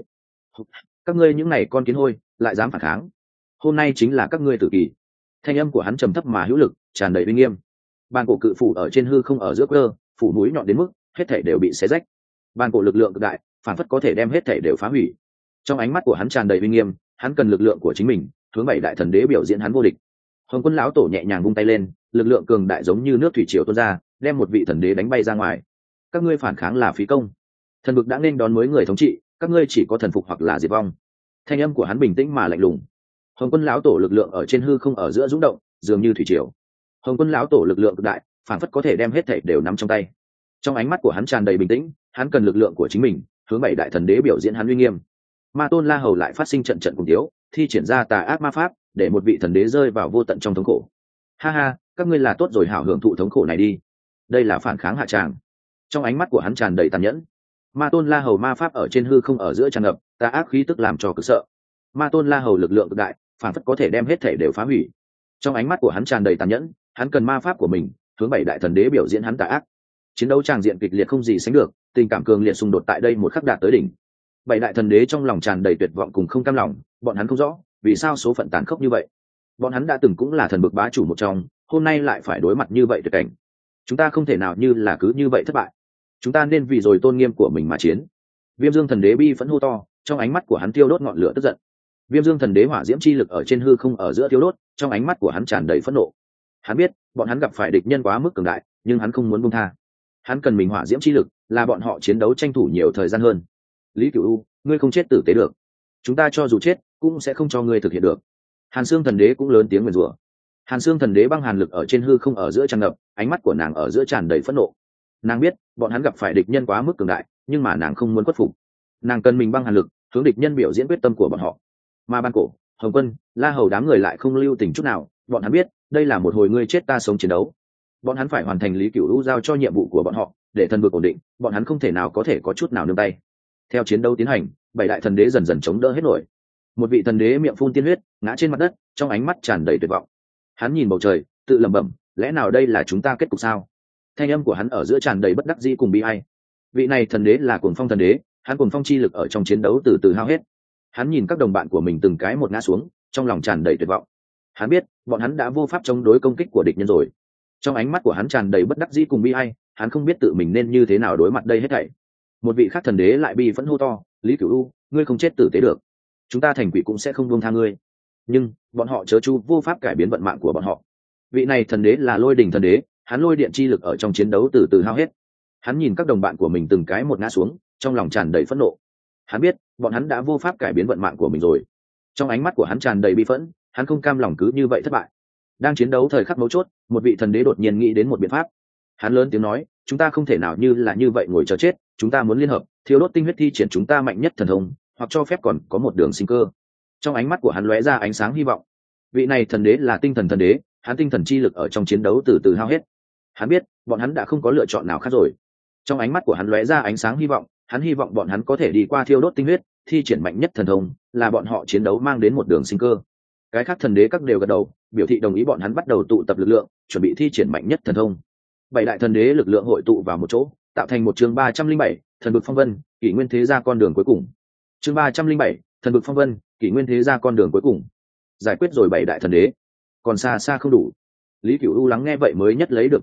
Các ngươi những này con kiến hôi, lại dám phản kháng. Hôm nay chính là các ngươi tử kỳ. Thanh âm của hắn trầm thấp mà hữu lực, tràn đầy uy nghiêm. Bàn cổ cự phủ ở trên hư không ở giữa cơ, phủ mũi nhọn đến mức hết thảy đều bị xé rách. Bàn cổ lực lượng cực đại, phản phất có thể đem hết thảy đều phá hủy. Trong ánh mắt của hắn tràn đầy uy nghiêm, hắn cần lực lượng của chính mình, hướng bảy đại thần đế biểu diễn hắn vô địch. Hồng Quân lão tổ nhẹ nhàng vung tay lên, lực lượng cường đại giống như nước thủy triều tuôn ra, đem một vị thần đế đánh bay ra ngoài. Các ngươi phản kháng là phí công. Thần vực đã nên đón mới người thống trị, các ngươi chỉ có thần phục hoặc là diệt vong. Thanh âm của hắn bình tĩnh mà lạnh lùng. Hồng Quân lão tổ lực lượng ở trên hư không ở giữa rung động, dường như thủy triều. Hồng Quân lão tổ lực lượng cực đại, phản phất có thể đem hết thảy đều nắm trong tay. Trong ánh mắt của hắn tràn đầy bình tĩnh, hắn cần lực lượng của chính mình, hướng bảy đại thần đế biểu diễn hắn uy nghiêm. Ma Tôn La Hầu lại phát sinh trận trận cùng thiếu, thi triển ra tà ác ma pháp, để một vị thần đế rơi vào vô tận trong thống khổ. Ha ha, các ngươi là tốt rồi, hảo hưởng thụ thống khổ này đi. Đây là phản kháng hạ tràng. Trong ánh mắt của hắn tràn đầy tàn nhẫn. Ma Tôn La Hầu ma pháp ở trên hư không ở giữa tràn ngập, tà ác khí tức làm cho cực sợ. Ma Tôn La Hầu lực lượng cực đại, phản phất có thể đem hết thể đều phá hủy. Trong ánh mắt của hắn tràn đầy tàn nhẫn, hắn cần ma pháp của mình, hướng bảy đại thần đế biểu diễn hắn tà ác. Chiến đấu tràng diện kịch liệt không gì sánh được, tình cảm cường liệt xung đột tại đây một khắc đạt tới đỉnh. Bảy đại thần đế trong lòng tràn đầy tuyệt vọng cùng không cam lòng, bọn hắn không rõ vì sao số phận tàn khốc như vậy. Bọn hắn đã từng cũng là thần bực bá chủ một trong, hôm nay lại phải đối mặt như vậy tuyệt cảnh. Chúng ta không thể nào như là cứ như vậy thất bại. Chúng ta nên vì rồi tôn nghiêm của mình mà chiến. Viêm Dương thần đế bi phẫn hô to, trong ánh mắt của hắn thiêu đốt ngọn lửa tức giận. Viêm Dương thần đế hỏa diễm chi lực ở trên hư không ở giữa thiêu đốt, trong ánh mắt của hắn tràn đầy phẫn nộ. Hắn biết bọn hắn gặp phải địch nhân quá mức cường đại, nhưng hắn không muốn buông tha. Hắn cần mình hỏa diễm chi lực, là bọn họ chiến đấu tranh thủ nhiều thời gian hơn. Lý Cửu U, ngươi không chết tử tế được, chúng ta cho dù chết cũng sẽ không cho ngươi thực hiện được. Hàn Xương thần đế cũng lớn tiếng nguyền rủa. Hàn Xương thần đế băng hàn lực ở trên hư không ở giữa tràn ngập, ánh mắt của nàng ở giữa tràn đầy phẫn nộ. Nàng biết bọn hắn gặp phải địch nhân quá mức cường đại, nhưng mà nàng không muốn khuất phục. Nàng cần mình băng hàn lực, hướng địch nhân biểu diễn quyết tâm của bọn họ. Mà Ban Cổ, Hồng Quân, La Hầu đám người lại không lưu tình chút nào, bọn hắn biết đây là một hồi ngươi chết ta sống chiến đấu. Bọn hắn phải hoàn thành Lý Cửu U giao cho nhiệm vụ của bọn họ, để thần vực ổn định, bọn hắn không thể nào có thể có chút nào nương tay. Theo chiến đấu tiến hành, bảy đại thần đế dần dần chống đỡ hết nổi. Một vị thần đế miệng phun tiên huyết, ngã trên mặt đất, trong ánh mắt tràn đầy tuyệt vọng. Hắn nhìn bầu trời, tự lẩm bẩm, lẽ nào đây là chúng ta kết cục sao? Thanh âm của hắn ở giữa tràn đầy bất đắc dĩ cùng bi ai. Vị này thần đế là Cuồng Phong thần đế, hắn cuồng phong chi lực ở trong chiến đấu từ từ hao hết. Hắn nhìn các đồng bạn của mình từng cái một ngã xuống, trong lòng tràn đầy tuyệt vọng. Hắn biết bọn hắn đã vô pháp chống đối công kích của địch nhân rồi. Trong ánh mắt của hắn tràn đầy bất đắc dĩ cùng bi ai, hắn không biết tự mình nên như thế nào đối mặt đây hết thảy. Một vị khác thần đế lại bi phẫn hô to, Lý Cửu U, ngươi không chết tử tế được, chúng ta thành quỷ cũng sẽ không buông tha ngươi. Nhưng bọn họ chớ chú vô pháp cải biến vận mạng của bọn họ. Vị này thần đế là Lôi Đình thần đế, hắn lôi điện chi lực ở trong chiến đấu từ từ hao hết. Hắn nhìn các đồng bạn của mình từng cái một ngã xuống, trong lòng tràn đầy phẫn nộ. Hắn biết bọn hắn đã vô pháp cải biến vận mạng của mình rồi. Trong ánh mắt của hắn tràn đầy bi phẫn, hắn không cam lòng cứ như vậy thất bại. Đang chiến đấu thời khắc mấu chốt, một vị thần đế đột nhiên nghĩ đến một biện pháp. Hắn lớn tiếng nói, chúng ta không thể nào như vậy ngồi chờ chết, chúng ta muốn liên hợp, thiêu đốt tinh huyết thi triển chúng ta mạnh nhất thần thông, hoặc cho phép còn có một đường sinh cơ. Trong ánh mắt của hắn lóe ra ánh sáng hy vọng. Vị này thần đế là tinh thần thần đế, hắn tinh thần chi lực ở trong chiến đấu từ từ hao hết. Hắn biết bọn hắn đã không có lựa chọn nào khác rồi. Trong ánh mắt của hắn lóe ra ánh sáng hy vọng, hắn hy vọng bọn hắn có thể đi qua thiêu đốt tinh huyết, thi triển mạnh nhất thần thông, là bọn họ chiến đấu mang đến một đường sinh cơ. Cái khác thần đế các đều gật đầu, biểu thị đồng ý bọn hắn bắt đầu tụ tập lực lượng, chuẩn bị thi triển mạnh nhất thần thông. Bảy đại thần đế lực lượng hội tụ vào một chỗ, tạo thành một chương 307, thần vực phong vân, kỷ nguyên thế gia con đường cuối cùng. Chương 307, thần vực phong vân, kỷ nguyên thế gia con đường cuối cùng. Giải quyết rồi bảy đại thần đế, còn xa xa không đủ. Lý Cửu U lắng nghe vậy mới nhất lấy được chiến báo,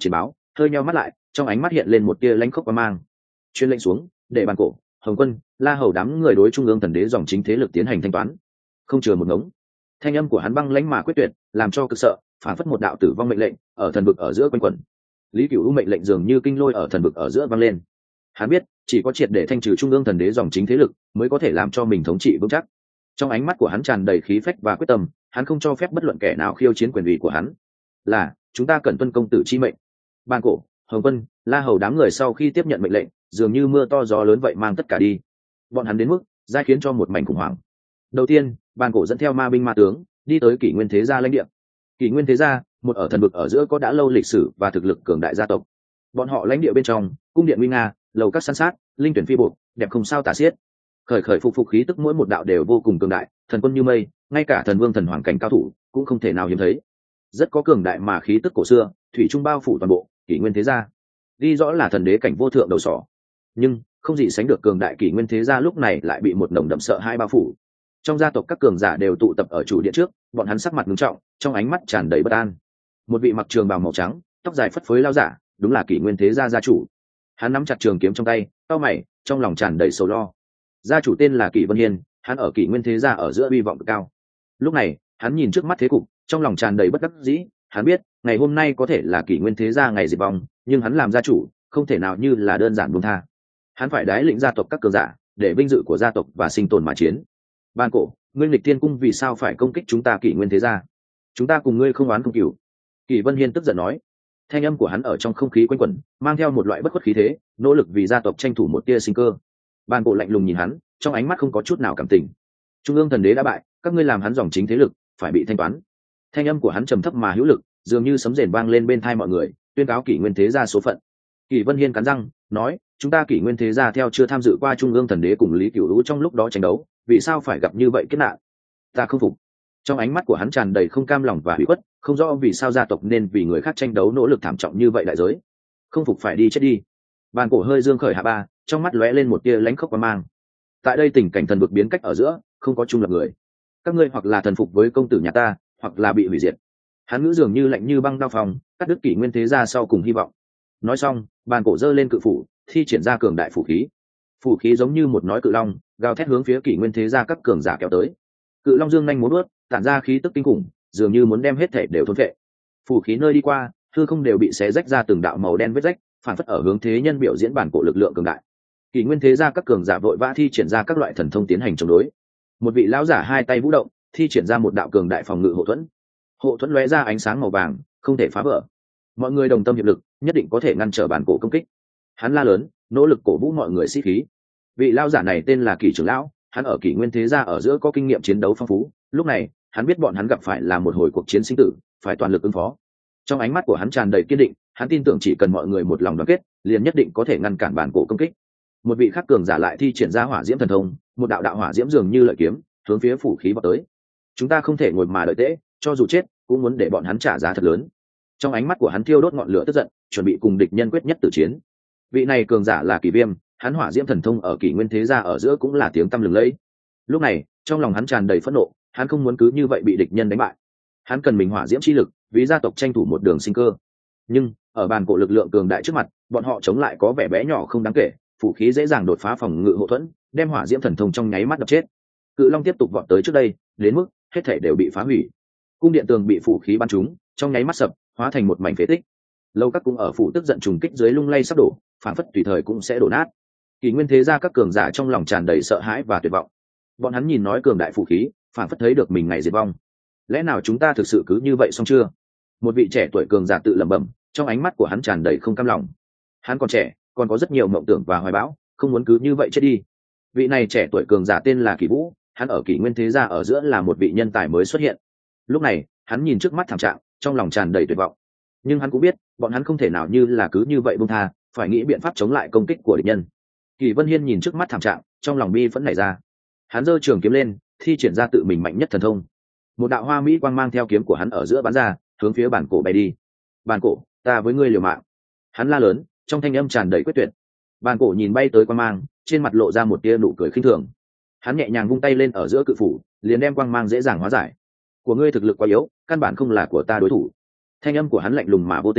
hơi nheo mắt lại, trong ánh mắt hiện lên một tia lãnh khốc và mang. Chuyên lệnh xuống, để bàn cổ, Hồng Quân, La Hầu đám người đối trung ương thần đế dòng chính thế lực tiến hành thanh toán. Không chừa một ngống. Thanh âm của hắn băng lãnh mà quyết tuyệt, làm cho cực sợ, phản phất một đạo tử vong mệnh lệnh ở thần vực ở giữa quanh quẩn. Lý Cửu U mệnh lệnh dường như kinh lôi ở thần vực ở giữa vang lên. Hắn biết, chỉ có triệt để thanh trừ trung ương thần đế dòng chính thế lực, mới có thể làm cho mình thống trị vững chắc. Trong ánh mắt của hắn tràn đầy khí phách và quyết tâm, hắn không cho phép bất luận kẻ nào khiêu chiến quyền uy của hắn. Là, chúng ta cần tuân công tử chi mệnh. Bàn cổ, Hồng Quân, La Hầu đám người sau khi tiếp nhận mệnh lệnh, dường như mưa to gió lớn vậy mang tất cả đi. Bọn hắn đến mức giai khiến cho một mảnh khủng hoảng. Đầu tiên, bàn cổ dẫn theo ma binh ma tướng đi tới Kỷ Nguyên Thế Gia lãnh địa. Kỷ Nguyên Thế Gia, một ở thần vực ở giữa có đã lâu lịch sử và thực lực cường đại gia tộc. Bọn họ lãnh địa bên trong, cung điện nguy nga, lầu các san sát, linh tuyển phi bộ, đẹp không sao tả xiết. Khởi khởi phục phục khí tức mỗi một đạo đều vô cùng cường đại, thần quân như mây, ngay cả thần vương thần hoàng cảnh cao thủ cũng không thể nào hiếm thấy. Rất có cường đại mà khí tức cổ xưa, thủy trung bao phủ toàn bộ Kỷ Nguyên Thế Gia. Ghi rõ là thần đế cảnh vô thượng đầu sỏ. Nhưng không gì sánh được cường đại Kỷ Nguyên Thế Gia lúc này lại bị một nồng đậm sợ hãi bao phủ. Trong gia tộc các cường giả đều tụ tập ở chủ điện trước, bọn hắn sắc mặt nghiêm trọng, trong ánh mắt tràn đầy bất an. Một vị mặc trường bào màu trắng, tóc dài phất phới lao giả, đúng là Kỷ Nguyên Thế Gia gia chủ. Hắn nắm chặt trường kiếm trong tay, cau mày, trong lòng tràn đầy sầu lo. Gia chủ tên là Kỷ Vân Hiên, hắn ở Kỷ Nguyên Thế Gia ở giữa uy vọng cực cao. Lúc này, hắn nhìn trước mắt thế cục, trong lòng tràn đầy bất đắc dĩ. Hắn biết, ngày hôm nay có thể là Kỷ Nguyên Thế Gia ngày diệt vong, nhưng hắn làm gia chủ, không thể nào như là đơn giản buông tha. Hắn phải đái lĩnh gia tộc các cường giả, để vinh dự của gia tộc và sinh tồn mà chiến. Ban cổ, ngươi Nghịch Tiên cung vì sao phải công kích chúng ta Kỷ Nguyên Thế Gia? Chúng ta cùng ngươi không oán không cừu. Kỷ Vân Hiên tức giận nói. Thanh âm của hắn ở trong không khí quanh quẩn, mang theo một loại bất khuất khí thế, nỗ lực vì gia tộc tranh thủ một tia sinh cơ. Ban cổ lạnh lùng nhìn hắn, trong ánh mắt không có chút nào cảm tình. Trung ương thần đế đã bại, các ngươi làm hắn dòng chính thế lực, phải bị thanh toán. Thanh âm của hắn trầm thấp mà hữu lực, dường như sấm rền vang lên bên tai mọi người, tuyên cáo Kỷ Nguyên Thế Gia số phận. Kỷ Vân Hiên cắn răng nói, chúng ta Kỷ Nguyên Thế Gia theo chưa tham dự qua Trung ương thần đế cùng Lý Cửu Lũ trong lúc đó tranh đấu, vì sao phải gặp như vậy kết nạn? Ta không phục. Trong ánh mắt của hắn tràn đầy không cam lòng và hủy khuất, không rõ vì sao gia tộc nên vì người khác tranh đấu nỗ lực thảm trọng như vậy đại giới. Không phục phải đi chết đi. Bàn cổ hơi dương khởi hạ ba, trong mắt lóe lên một tia lãnh khốc và mang. Tại đây tình cảnh thần vực biến cách ở giữa, không có chung lập người. Các ngươi hoặc là thần phục với công tử nhà ta, hoặc là bị hủy diệt. Hắn ngữ dường như lạnh như băng đao phòng, cắt đứt Kỷ Nguyên Thế Gia sau cùng hy vọng. Nói xong, bàn cổ giơ lên cự phủ, thi triển ra cường đại phủ khí. Phủ khí giống như một nói cự long, gào thét hướng phía Kỷ Nguyên Thế Gia các cường giả kéo tới. Cự long dương nhanh múa vuốt, tản ra khí tức kinh khủng, dường như muốn đem hết thể đều thôn phệ. Phủ khí nơi đi qua, hư không đều bị xé rách ra từng đạo màu đen vết rách, phản phất ở hướng thế nhân biểu diễn bản cổ lực lượng cường đại. Kỷ Nguyên Thế Gia các cường giả vội vã thi triển ra các loại thần thông tiến hành chống đối. Một vị lão giả hai tay vũ động, thi triển ra một đạo cường đại phòng ngự hộ thuẫn. Hộ thuẫn lóe ra ánh sáng màu vàng, không thể phá vỡ. Mọi người đồng tâm hiệp lực, nhất định có thể ngăn trở bản cổ công kích. Hắn la lớn, nỗ lực cổ vũ mọi người sĩ khí. Vị lão giả này tên là Kỷ trưởng lão, hắn ở Kỷ Nguyên Thế Gia ở giữa có kinh nghiệm chiến đấu phong phú. Lúc này, hắn biết bọn hắn gặp phải là một hồi cuộc chiến sinh tử, phải toàn lực ứng phó. Trong ánh mắt của hắn tràn đầy kiên định, hắn tin tưởng chỉ cần mọi người một lòng đoàn kết, liền nhất định có thể ngăn cản bản cổ công kích. Một vị khác cường giả lại thi triển ra hỏa diễm thần thông, một đạo đạo hỏa diễm dường như lợi kiếm, hướng phía phủ khí vọt tới. Chúng ta không thể ngồi mà đợi tễ, cho dù chết, cũng muốn để bọn hắn trả giá thật lớn. Trong ánh mắt của hắn thiêu đốt ngọn lửa tức giận, chuẩn bị cùng địch nhân quyết nhất tử chiến. Vị này cường giả là Kỷ Viêm, hắn hỏa diễm thần thông ở Kỷ Nguyên Thế Gia ở giữa cũng là tiếng tăm lừng lẫy. Lúc này, trong lòng hắn tràn đầy phẫn nộ, hắn không muốn cứ như vậy bị địch nhân đánh bại. Hắn cần mình hỏa diễm chi lực, vì gia tộc tranh thủ một đường sinh cơ. Nhưng ở bàn cổ lực lượng cường đại trước mặt, bọn họ chống lại có vẻ bé nhỏ không đáng kể, vũ khí dễ dàng đột phá phòng ngự hộ thuẫn, đem hỏa diễm thần thông trong nháy mắt đập chết. Cự long tiếp tục vọt tới trước đây, đến mức hết thể đều bị phá hủy. Cung điện tường bị vũ khí bắn trúng, trong nháy mắt sập, hóa thành một mảnh phế tích. Lâu các cũng ở phủ tức giận trùng kích dưới lung lay sắp đổ, phản phất tùy thời cũng sẽ đổ nát. Kỷ Nguyên Thế Gia các cường giả trong lòng tràn đầy sợ hãi và tuyệt vọng. Bọn hắn nhìn nói cường đại vũ khí, phản phất thấy được mình ngày diệt vong. Lẽ nào chúng ta thực sự cứ như vậy xong chưa? Một vị trẻ tuổi cường giả tự lẩm bẩm, trong ánh mắt của hắn tràn đầy không cam lòng. Hắn còn trẻ, còn có rất nhiều mộng tưởng và hoài bão, không muốn cứ như vậy chết đi. Vị này trẻ tuổi cường giả tên là Kỷ Vũ, hắn ở Kỷ Nguyên Thế Gia ở giữa là một vị nhân tài mới xuất hiện. Lúc này, hắn nhìn trước mắt thảm trạng, trong lòng tràn đầy tuyệt vọng. Nhưng hắn cũng biết, bọn hắn không thể nào như là cứ như vậy buông tha, phải nghĩ biện pháp chống lại công kích của địch nhân. Kỷ Vân Hiên nhìn trước mắt thảm trạng, trong lòng bi phẫn nảy ra. Hắn giơ trường kiếm lên, thi triển ra tự mình mạnh nhất thần thông. Một đạo hoa mỹ quang mang theo kiếm của hắn ở giữa bắn ra, hướng phía bản cổ bay đi. Bản cổ, ta với ngươi liều mạng. Hắn la lớn, trong thanh âm tràn đầy quyết tuyệt. Bản cổ nhìn bay tới quang mang, trên mặt lộ ra một tia nụ cười khinh thường. Hắn nhẹ nhàng vung tay lên ở giữa cự phủ, liền đem quang mang dễ dàng hóa giải. Của ngươi thực lực quá yếu, căn bản không là của ta đối thủ. Thanh âm của hắn lạnh lùng mà vô tình,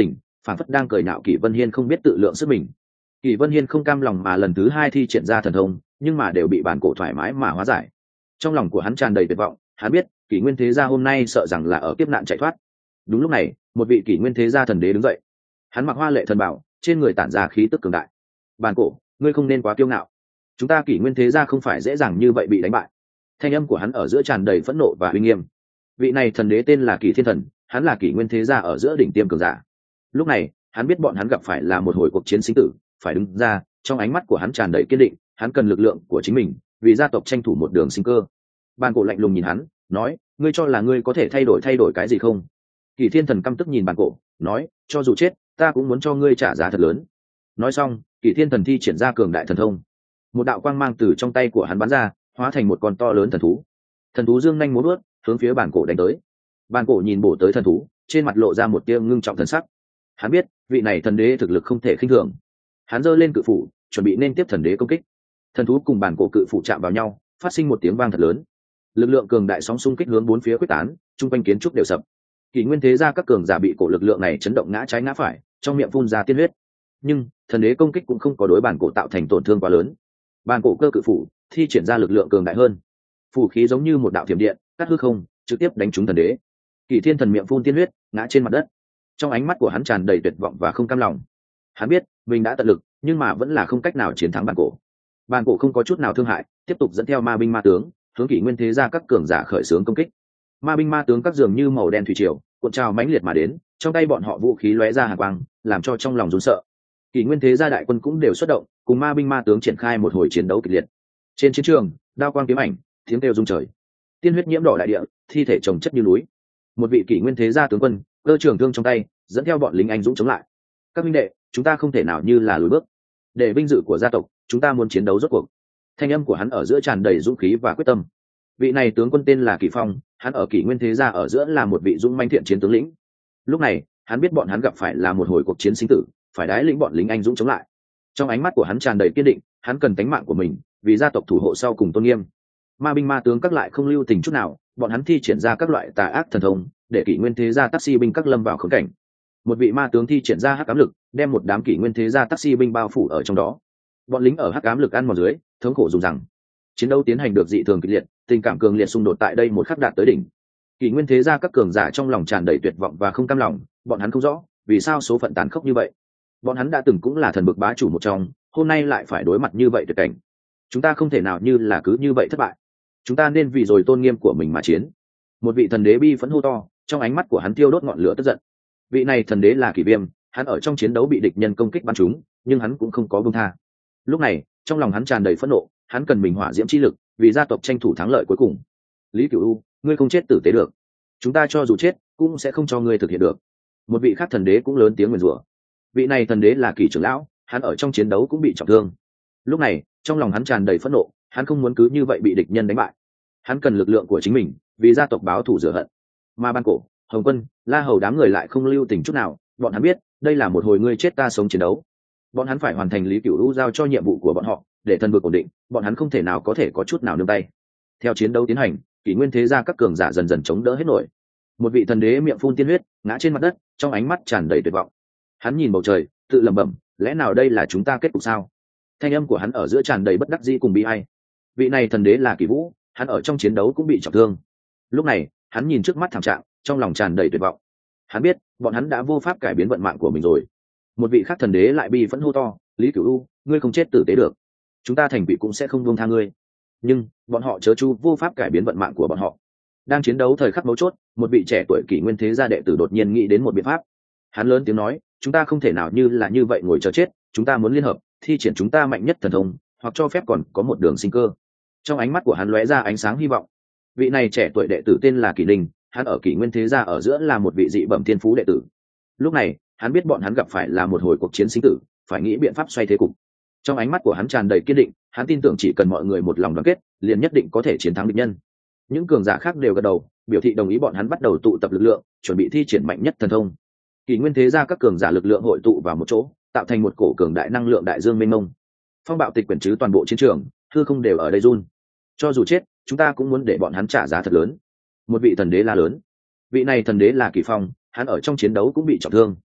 phản phất đang cười nhạo Kỷ Vân Hiên không biết tự lượng sức mình. Kỷ Vân Hiên không cam lòng mà lần thứ hai thi triển ra thần thông, nhưng mà đều bị bản cổ thoải mái mà hóa giải. Trong lòng của hắn tràn đầy tuyệt vọng, hắn biết Kỷ Nguyên Thế Gia hôm nay sợ rằng là ở kiếp nạn chạy thoát. Đúng lúc này, một vị Kỷ Nguyên Thế Gia thần đế đứng dậy. Hắn mặc hoa lệ thần bảo, trên người tản ra khí tức cường đại. Bản cổ, ngươi không nên quá kiêu ngạo. Chúng ta Kỷ Nguyên Thế Gia không phải dễ dàng như vậy bị đánh bại. Thanh âm của hắn ở giữa tràn đầy phẫn nộ và uy nghiêm. Vị này thần đế tên là Kỷ Thiên Thần, hắn là Kỷ Nguyên Thế Gia ở giữa đỉnh tiêm cường giả. Lúc này, hắn biết bọn hắn gặp phải là một hồi cuộc chiến sinh tử, phải đứng ra. Trong ánh mắt của hắn tràn đầy kiên định, hắn cần lực lượng của chính mình, vì gia tộc tranh thủ một đường sinh cơ. Bàn cổ lạnh lùng nhìn hắn, nói: ngươi cho là ngươi có thể thay đổi cái gì không? Kỷ Thiên Thần căm tức nhìn bàn cổ, nói: cho dù chết, ta cũng muốn cho ngươi trả giá thật lớn. Nói xong, Kỷ Thiên Thần thi triển ra cường đại thần thông, một đạo quang mang từ trong tay của hắn bắn ra, hóa thành một con to lớn thần thú. Thần thú dương nhanh múa vuốt, hướng phía bàn cổ đánh tới. Bàn cổ nhìn bổ tới thần thú, trên mặt lộ ra một tia ngưng trọng thần sắc. Hắn biết vị này thần đế thực lực không thể khinh thường. Hắn giơ lên cự phủ, chuẩn bị nên tiếp thần đế công kích. Thần thú cùng bàn cổ cự phủ chạm vào nhau, phát sinh một tiếng vang thật lớn. Lực lượng cường đại sóng xung kích hướng bốn phía quyết tán, trung quanh kiến trúc đều sập. Kỷ Nguyên Thế Gia các cường giả bị cổ lực lượng này chấn động ngã trái ngã phải, trong miệng phun ra tiên huyết. Nhưng thần đế công kích cũng không có đối bàn cổ tạo thành tổn thương quá lớn. Bàn cổ cơ cự phủ thi triển ra lực lượng cường đại hơn, phủ khí giống như một đạo thiểm điện cắt hư không, trực tiếp đánh trúng thần đế. Kỷ Thiên Thần miệng phun tiên huyết, ngã trên mặt đất. Trong ánh mắt của hắn tràn đầy tuyệt vọng và không cam lòng. Hắn biết mình đã tận lực, nhưng mà vẫn là không cách nào chiến thắng bàn cổ. Bàn cổ không có chút nào thương hại, tiếp tục dẫn theo ma binh ma tướng hướng Kỷ Nguyên Thế Gia các cường giả khởi xướng công kích. Ma binh ma tướng các dường như màu đen thủy triều cuộn trào mãnh liệt mà đến, trong tay bọn họ vũ khí lóe ra hàn quang, làm cho trong lòng run sợ. Kỷ Nguyên Thế Gia đại quân cũng đều xuất động, cùng ma binh ma tướng triển khai một hồi chiến đấu kịch liệt. Trên chiến trường, đao quang kiếm ảnh, tiếng kêu rung trời, tiên huyết nhiễm đỏ đại địa, thi thể chồng chất như núi. Một vị Kỷ Nguyên Thế Gia tướng quân cơ trường thương trong tay, dẫn theo bọn lính anh dũng chống lại. Các minh đệ, chúng ta không thể nào như là lùi bước. Để vinh dự của gia tộc, chúng ta muốn chiến đấu rốt cuộc. Thanh âm của hắn ở giữa tràn đầy dũng khí và quyết tâm. Vị này tướng quân tên là Kỷ Phong, hắn ở Kỷ Nguyên Thế Gia ở giữa là một vị dũng manh thiện chiến tướng lĩnh. Lúc này, hắn biết bọn hắn gặp phải là một hồi cuộc chiến sinh tử, phải đái lĩnh bọn lính anh dũng chống lại. Trong ánh mắt của hắn tràn đầy kiên định, hắn cần tánh mạng của mình, vì gia tộc thủ hộ sau cùng tôn nghiêm. Ma binh ma tướng các lại không lưu tình chút nào, bọn hắn thi triển ra các loại tà ác thần thông, để Kỷ Nguyên Thế Gia taxi binh các lâm vào khốn cảnh. Một vị ma tướng thi triển ra hắc ám lực, đem một đám Kỷ Nguyên Thế Gia taxi binh bao phủ ở trong đó. Bọn lính ở hắc ám lực ăn mòn dưới, thống khổ dùng rằng. Chiến đấu tiến hành được dị thường kịch liệt, tình cảm cường liệt xung đột tại đây một khắc đạt tới đỉnh. Kỷ Nguyên Thế Gia các cường giả trong lòng tràn đầy tuyệt vọng và không cam lòng, bọn hắn không rõ vì sao số phận tàn khốc như vậy. Bọn hắn đã từng cũng là thần bực bá chủ một trong, hôm nay lại phải đối mặt như vậy tuyệt cảnh. Chúng ta không thể nào như là cứ như vậy thất bại. Chúng ta nên vì rồi tôn nghiêm của mình mà chiến. Một vị thần đế bi phẫn hô to, trong ánh mắt của hắn thiêu đốt ngọn lửa tức giận. Vị này thần đế là Kỷ Viêm, hắn ở trong chiến đấu bị địch nhân công kích bắn trúng, nhưng hắn cũng không có buông tha. Lúc này, trong lòng hắn tràn đầy phẫn nộ, hắn cần mình hỏa diễm chi lực, vì gia tộc tranh thủ thắng lợi cuối cùng. Lý Cửu U, ngươi không chết tử tế được. Chúng ta cho dù chết, cũng sẽ không cho ngươi thực hiện được. Một vị khác thần đế cũng lớn tiếng nguyền rủa. Vị này thần đế là Kỷ trưởng lão, hắn ở trong chiến đấu cũng bị trọng thương. Lúc này, trong lòng hắn tràn đầy phẫn nộ, hắn không muốn cứ như vậy bị địch nhân đánh bại. Hắn cần lực lượng của chính mình, vì gia tộc báo thù rửa hận. Mà Ban Cổ, Hồng Quân, La Hầu đám người lại không lưu tình chút nào, bọn hắn biết, đây là một hồi ngươi chết ta sống chiến đấu. Bọn hắn phải hoàn thành Lý Cửu U giao cho nhiệm vụ của bọn họ, để thần vực ổn định, bọn hắn không thể nào có thể có chút nào nương tay. Theo chiến đấu tiến hành, Kỷ Nguyên Thế Gia các cường giả dần dần chống đỡ hết nổi. Một vị thần đế miệng phun tiên huyết, ngã trên mặt đất, trong ánh mắt tràn đầy tuyệt vọng. Hắn nhìn bầu trời, tự lẩm bẩm, lẽ nào đây là chúng ta kết cục sao? Thanh âm của hắn ở giữa tràn đầy bất đắc dĩ cùng bi ai. Vị này thần đế là Kỷ Vũ, hắn ở trong chiến đấu cũng bị trọng thương. Lúc này, hắn nhìn trước mắt thảm trạng, trong lòng tràn đầy tuyệt vọng. Hắn biết, bọn hắn đã vô pháp cải biến vận mạng của mình rồi. Một vị khác thần đế lại bi phẫn hô to, Lý Cửu U, ngươi không chết tử tế được. Chúng ta thành vị cũng sẽ không buông tha ngươi. Nhưng bọn họ chớ chu vô pháp cải biến vận mạng của bọn họ. Đang chiến đấu thời khắc mấu chốt, một vị trẻ tuổi Kỷ Nguyên Thế Gia đệ tử đột nhiên nghĩ đến một biện pháp. Hắn lớn tiếng nói, chúng ta không thể nào như vậy ngồi chờ chết, chúng ta muốn liên hợp, thi triển chúng ta mạnh nhất thần thông, hoặc cho phép còn có một đường sinh cơ. Trong ánh mắt của hắn lóe ra ánh sáng hy vọng. Vị này trẻ tuổi đệ tử tên là Kỷ Ninh, hắn ở Kỷ Nguyên Thế Gia ở giữa là một vị dị bẩm thiên phú đệ tử. Lúc này, hắn biết bọn hắn gặp phải là một hồi cuộc chiến sinh tử, phải nghĩ biện pháp xoay thế cục. Trong ánh mắt của hắn tràn đầy kiên định, hắn tin tưởng chỉ cần mọi người một lòng đoàn kết, liền nhất định có thể chiến thắng địch nhân. Những cường giả khác đều gật đầu, biểu thị đồng ý bọn hắn bắt đầu tụ tập lực lượng, chuẩn bị thi triển mạnh nhất thần thông. Kỷ Nguyên Thế Gia các cường giả lực lượng hội tụ vào một chỗ, tạo thành một cổ cường đại năng lượng đại dương mênh mông. Phong bạo tịch quyển chứ toàn bộ chiến trường, hư không đều ở đây run. Cho dù chết, chúng ta cũng muốn để bọn hắn trả giá thật lớn. Một vị thần đế la lớn. Vị này thần đế là Kỷ Phong, hắn ở trong chiến đấu cũng bị trọng thương.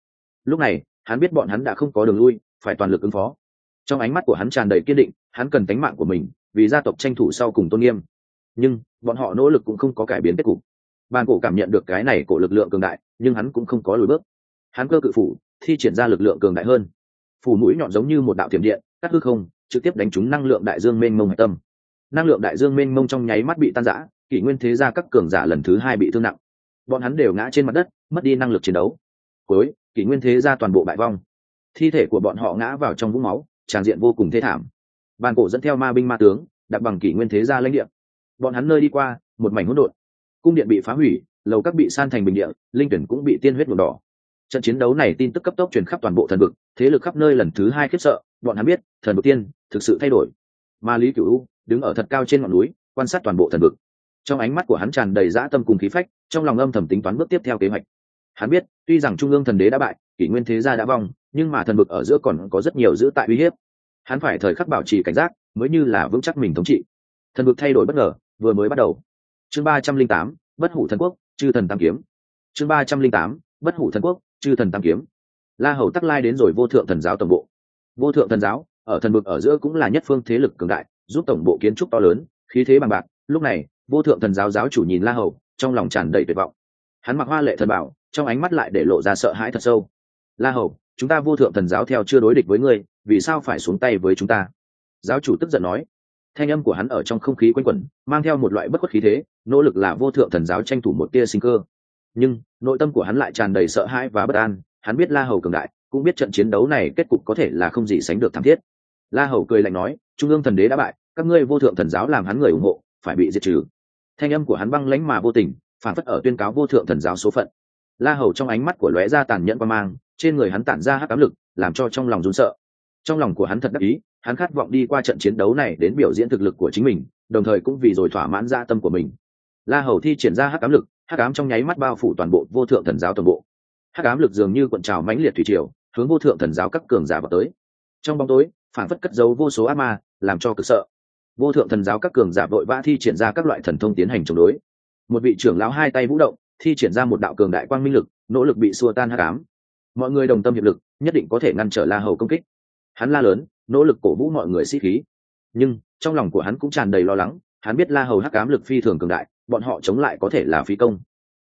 lúc này hắn biết bọn hắn đã không có đường lui, phải toàn lực ứng phó. Trong ánh mắt của hắn tràn đầy kiên định, hắn cần tánh mạng của mình vì gia tộc tranh thủ sau cùng tôn nghiêm. Nhưng bọn họ nỗ lực cũng không có cải biến kết cục. Bàn cổ cảm nhận được cái này của lực lượng cường đại, nhưng hắn cũng không có lùi bước. Hắn cơ cự phủ thi triển ra lực lượng cường đại hơn, phủ mũi nhọn giống như một đạo thiểm điện cắt hư không, trực tiếp đánh trúng năng lượng đại dương mênh mông hạch tâm. Năng lượng đại dương mênh mông trong nháy mắt bị tan rã, kỷ nguyên thế gia các cường giả lần thứ hai bị thương nặng, bọn hắn đều ngã trên mặt đất, mất đi năng lực chiến đấu. Cuối kỷ nguyên thế gia toàn bộ bại vong, thi thể của bọn họ ngã vào trong vũng máu, tràn diện vô cùng thê thảm. Bàn cổ dẫn theo ma binh ma tướng đặt bằng kỷ nguyên thế gia lãnh địa, bọn hắn nơi đi qua một mảnh hỗn độn, cung điện bị phá hủy, lầu các bị san thành bình địa, linh tuyển cũng bị tiên huyết nhuộm đỏ. Trận chiến đấu này tin tức cấp tốc truyền khắp toàn bộ thần vực, thế lực khắp nơi lần thứ hai khiếp sợ, bọn hắn biết thần vực tiên thực sự thay đổi. Mà Lý Cửu U đứng ở thật cao trên ngọn núi, quan sát toàn bộ thần vực. Trong ánh mắt của hắn tràn đầy dã tâm cùng khí phách, trong lòng âm thầm tính toán bước tiếp theo kế hoạch. Hắn biết, tuy rằng Trung ương thần đế đã bại, kỷ nguyên thế gia đã vong, nhưng mà thần vực ở giữa còn có rất nhiều giữ tại uy hiếp. Hắn phải thời khắc bảo trì cảnh giác, mới như là vững chắc mình thống trị. Thần vực thay đổi bất ngờ, vừa mới bắt đầu. Chương 308, Bất Hủ Thần Quốc, Chư Thần Tam Kiếm. Chương 308, Bất Hủ Thần Quốc, Chư Thần Tam Kiếm. La Hầu tắc lai đến rồi Vô Thượng Thần Giáo tổng bộ. Vô Thượng Thần Giáo ở thần vực ở giữa cũng là nhất phương thế lực cường đại, giúp tổng bộ kiến trúc to lớn, khí thế bằng bạc. Lúc này, Vô Thượng Thần Giáo giáo chủ nhìn La Hầu, trong lòng tràn đầy tuyệt vọng. Hắn mặc hoa lệ thần bảo, trong ánh mắt lại để lộ ra sợ hãi thật sâu. La Hầu, chúng ta Vô Thượng Thần Giáo theo chưa đối địch với ngươi, vì sao phải xuống tay với chúng ta? Giáo chủ tức giận nói. Thanh âm của hắn ở trong không khí quanh quẩn, mang theo một loại bất khuất khí thế, nỗ lực là Vô Thượng Thần Giáo tranh thủ một tia sinh cơ. Nhưng nội tâm của hắn lại tràn đầy sợ hãi và bất an. Hắn biết La Hầu cường đại, cũng biết trận chiến đấu này kết cục có thể là không gì sánh được thảm thiết. La Hầu cười lạnh nói, Trung ương thần đế đã bại, các ngươi Vô Thượng Thần Giáo làm hắn người ủng hộ, phải bị diệt trừ. Thanh âm của hắn băng lãnh mà vô tình, phản phất ở tuyên cáo Vô Thượng Thần Giáo số phận. La Hầu trong ánh mắt của lóe ra tàn nhẫn quan mang, trên người hắn tản ra hắc ám lực, làm cho trong lòng run sợ. Trong lòng của hắn thật đắc ý, hắn khát vọng đi qua trận chiến đấu này đến biểu diễn thực lực của chính mình, đồng thời cũng vì rồi thỏa mãn dạ tâm của mình. La Hầu thi triển ra hắc ám lực, hắc ám trong nháy mắt bao phủ toàn bộ Vô Thượng Thần Giáo toàn bộ. Hắc ám lực dường như cuộn trào mãnh liệt thủy triều, hướng Vô Thượng Thần Giáo các cường giả vào tới. Trong bóng tối, phản phất cất giấu vô số ác ma, làm cho cực sợ. Vô Thượng Thần Giáo các cường giả vội vã thi triển ra các loại thần thông tiến hành chống đối. Một vị trưởng lão hai tay vũ động, thi triển ra một đạo cường đại quang minh lực, nỗ lực bị xua tan hắc ám. Mọi người đồng tâm hiệp lực, nhất định có thể ngăn trở La Hầu công kích. Hắn la lớn, nỗ lực cổ vũ mọi người sĩ khí. Nhưng trong lòng của hắn cũng tràn đầy lo lắng, hắn biết La Hầu hắc ám lực phi thường cường đại, bọn họ chống lại có thể là phí công.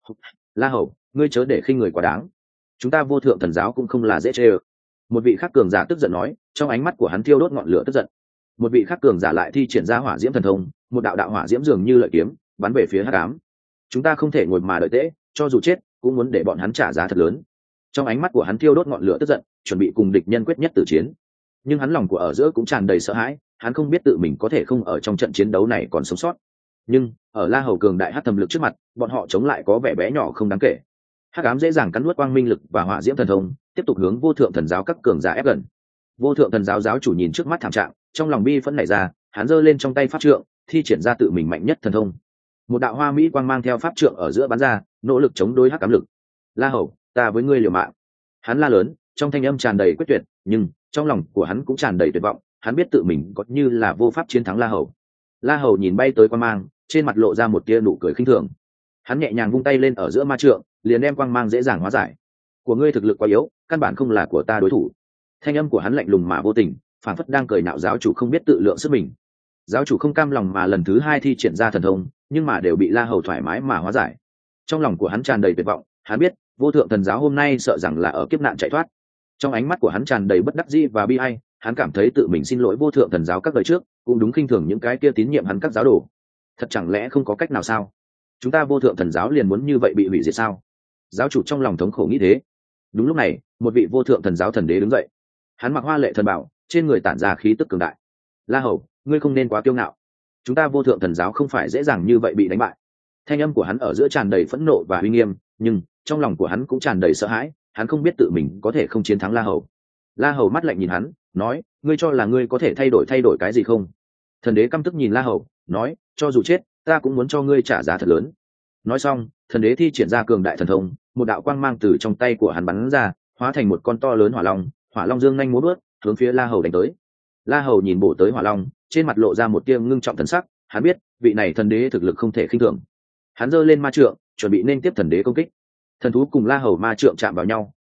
La Hầu, ngươi chớ để khinh người quá đáng. Chúng ta Vô Thượng Thần Giáo cũng không là dễ chơi. Một vị khác cường giả tức giận nói, trong ánh mắt của hắn thiêu đốt ngọn lửa tức giận. Một vị khác cường giả lại thi triển ra hỏa diễm thần thông, một đạo đạo hỏa diễm dường như lợi kiếm, bắn về phía hắc ám. Chúng ta không thể ngồi mà đợi tễ, cho dù chết cũng muốn để bọn hắn trả giá thật lớn. Trong ánh mắt của hắn thiêu đốt ngọn lửa tức giận, chuẩn bị cùng địch nhân quyết nhất tử chiến. Nhưng hắn lòng của ở giữa cũng tràn đầy sợ hãi, hắn không biết tự mình có thể không ở trong trận chiến đấu này còn sống sót. Nhưng ở La Hầu cường đại hắc thầm lực trước mặt, bọn họ chống lại có vẻ bé nhỏ không đáng kể. Hắc ám dễ dàng cắn nuốt quang minh lực và hỏa diễm thần thông, tiếp tục hướng Vô Thượng Thần Giáo các cường giả ép gần. Vô Thượng Thần Giáo giáo chủ nhìn trước mắt thảm trạng, trong lòng bi phẫn nảy ra, hắn giơ lên trong tay pháp trượng, thi triển ra tự mình mạnh nhất thần thông. Một đạo hoa mỹ quang mang theo pháp trượng ở giữa bắn ra, nỗ lực chống đối hắc ám lực. La Hầu, ta với ngươi liều mạng. Hắn la lớn, trong thanh âm tràn đầy quyết tuyệt, nhưng trong lòng của hắn cũng tràn đầy tuyệt vọng, hắn biết tự mình có như là vô pháp chiến thắng La Hầu. La Hầu nhìn bay tới quang mang, trên mặt lộ ra một tia nụ cười khinh thường. Hắn nhẹ nhàng vung tay lên ở giữa ma trượng, liền đem quang mang dễ dàng hóa giải. Của ngươi thực lực quá yếu, căn bản không là của ta đối thủ. Thanh âm của hắn lạnh lùng mà vô tình, phản phất đang cười nhạo giáo chủ không biết tự lượng sức mình. Giáo chủ không cam lòng mà lần thứ hai thi triển ra thần thông, nhưng mà đều bị La Hầu thoải mái mà hóa giải. Trong lòng của hắn tràn đầy tuyệt vọng, hắn biết Vô Thượng Thần Giáo hôm nay sợ rằng là ở kiếp nạn chạy thoát. Trong ánh mắt của hắn tràn đầy bất đắc dĩ và bi ai, hắn cảm thấy tự mình xin lỗi Vô Thượng Thần Giáo các đời trước, cũng đúng khinh thường những cái kia tín nhiệm hắn các giáo đồ. Thật chẳng lẽ không có cách nào sao? Chúng ta Vô Thượng Thần Giáo liền muốn như vậy bị hủy diệt sao? Giáo chủ trong lòng thống khổ nghĩ thế. Đúng lúc này, một vị Vô Thượng Thần Giáo thần đế đứng dậy. Hắn mặc hoa lệ thần bảo, trên người tản ra khí tức cường đại. La Hầu, ngươi không nên quá kiêu ngạo. Chúng ta Vô Thượng Thần Giáo không phải dễ dàng như vậy bị đánh bại. Thanh âm của hắn ở giữa tràn đầy phẫn nộ và uy nghiêm, nhưng trong lòng của hắn cũng tràn đầy sợ hãi, hắn không biết tự mình có thể không chiến thắng La Hầu. La Hầu mắt lạnh nhìn hắn, nói, ngươi cho là ngươi có thể thay đổi cái gì không? Thần đế căm tức nhìn La Hầu, nói, cho dù chết, ta cũng muốn cho ngươi trả giá thật lớn. Nói xong, thần đế thi triển ra cường đại thần thông, một đạo quang mang từ trong tay của hắn bắn ra, hóa thành một con to lớn hỏa long dương nhanh múa bước, hướng phía La Hầu đánh tới. La Hầu nhìn bổ tới hỏa long, trên mặt lộ ra một tia ngưng trọng thần sắc, hắn biết, vị này thần đế thực lực không thể khinh thường. Hắn giơ lên ma trượng, chuẩn bị nên tiếp thần đế công kích. Thần thú cùng La Hầu ma trượng chạm vào nhau,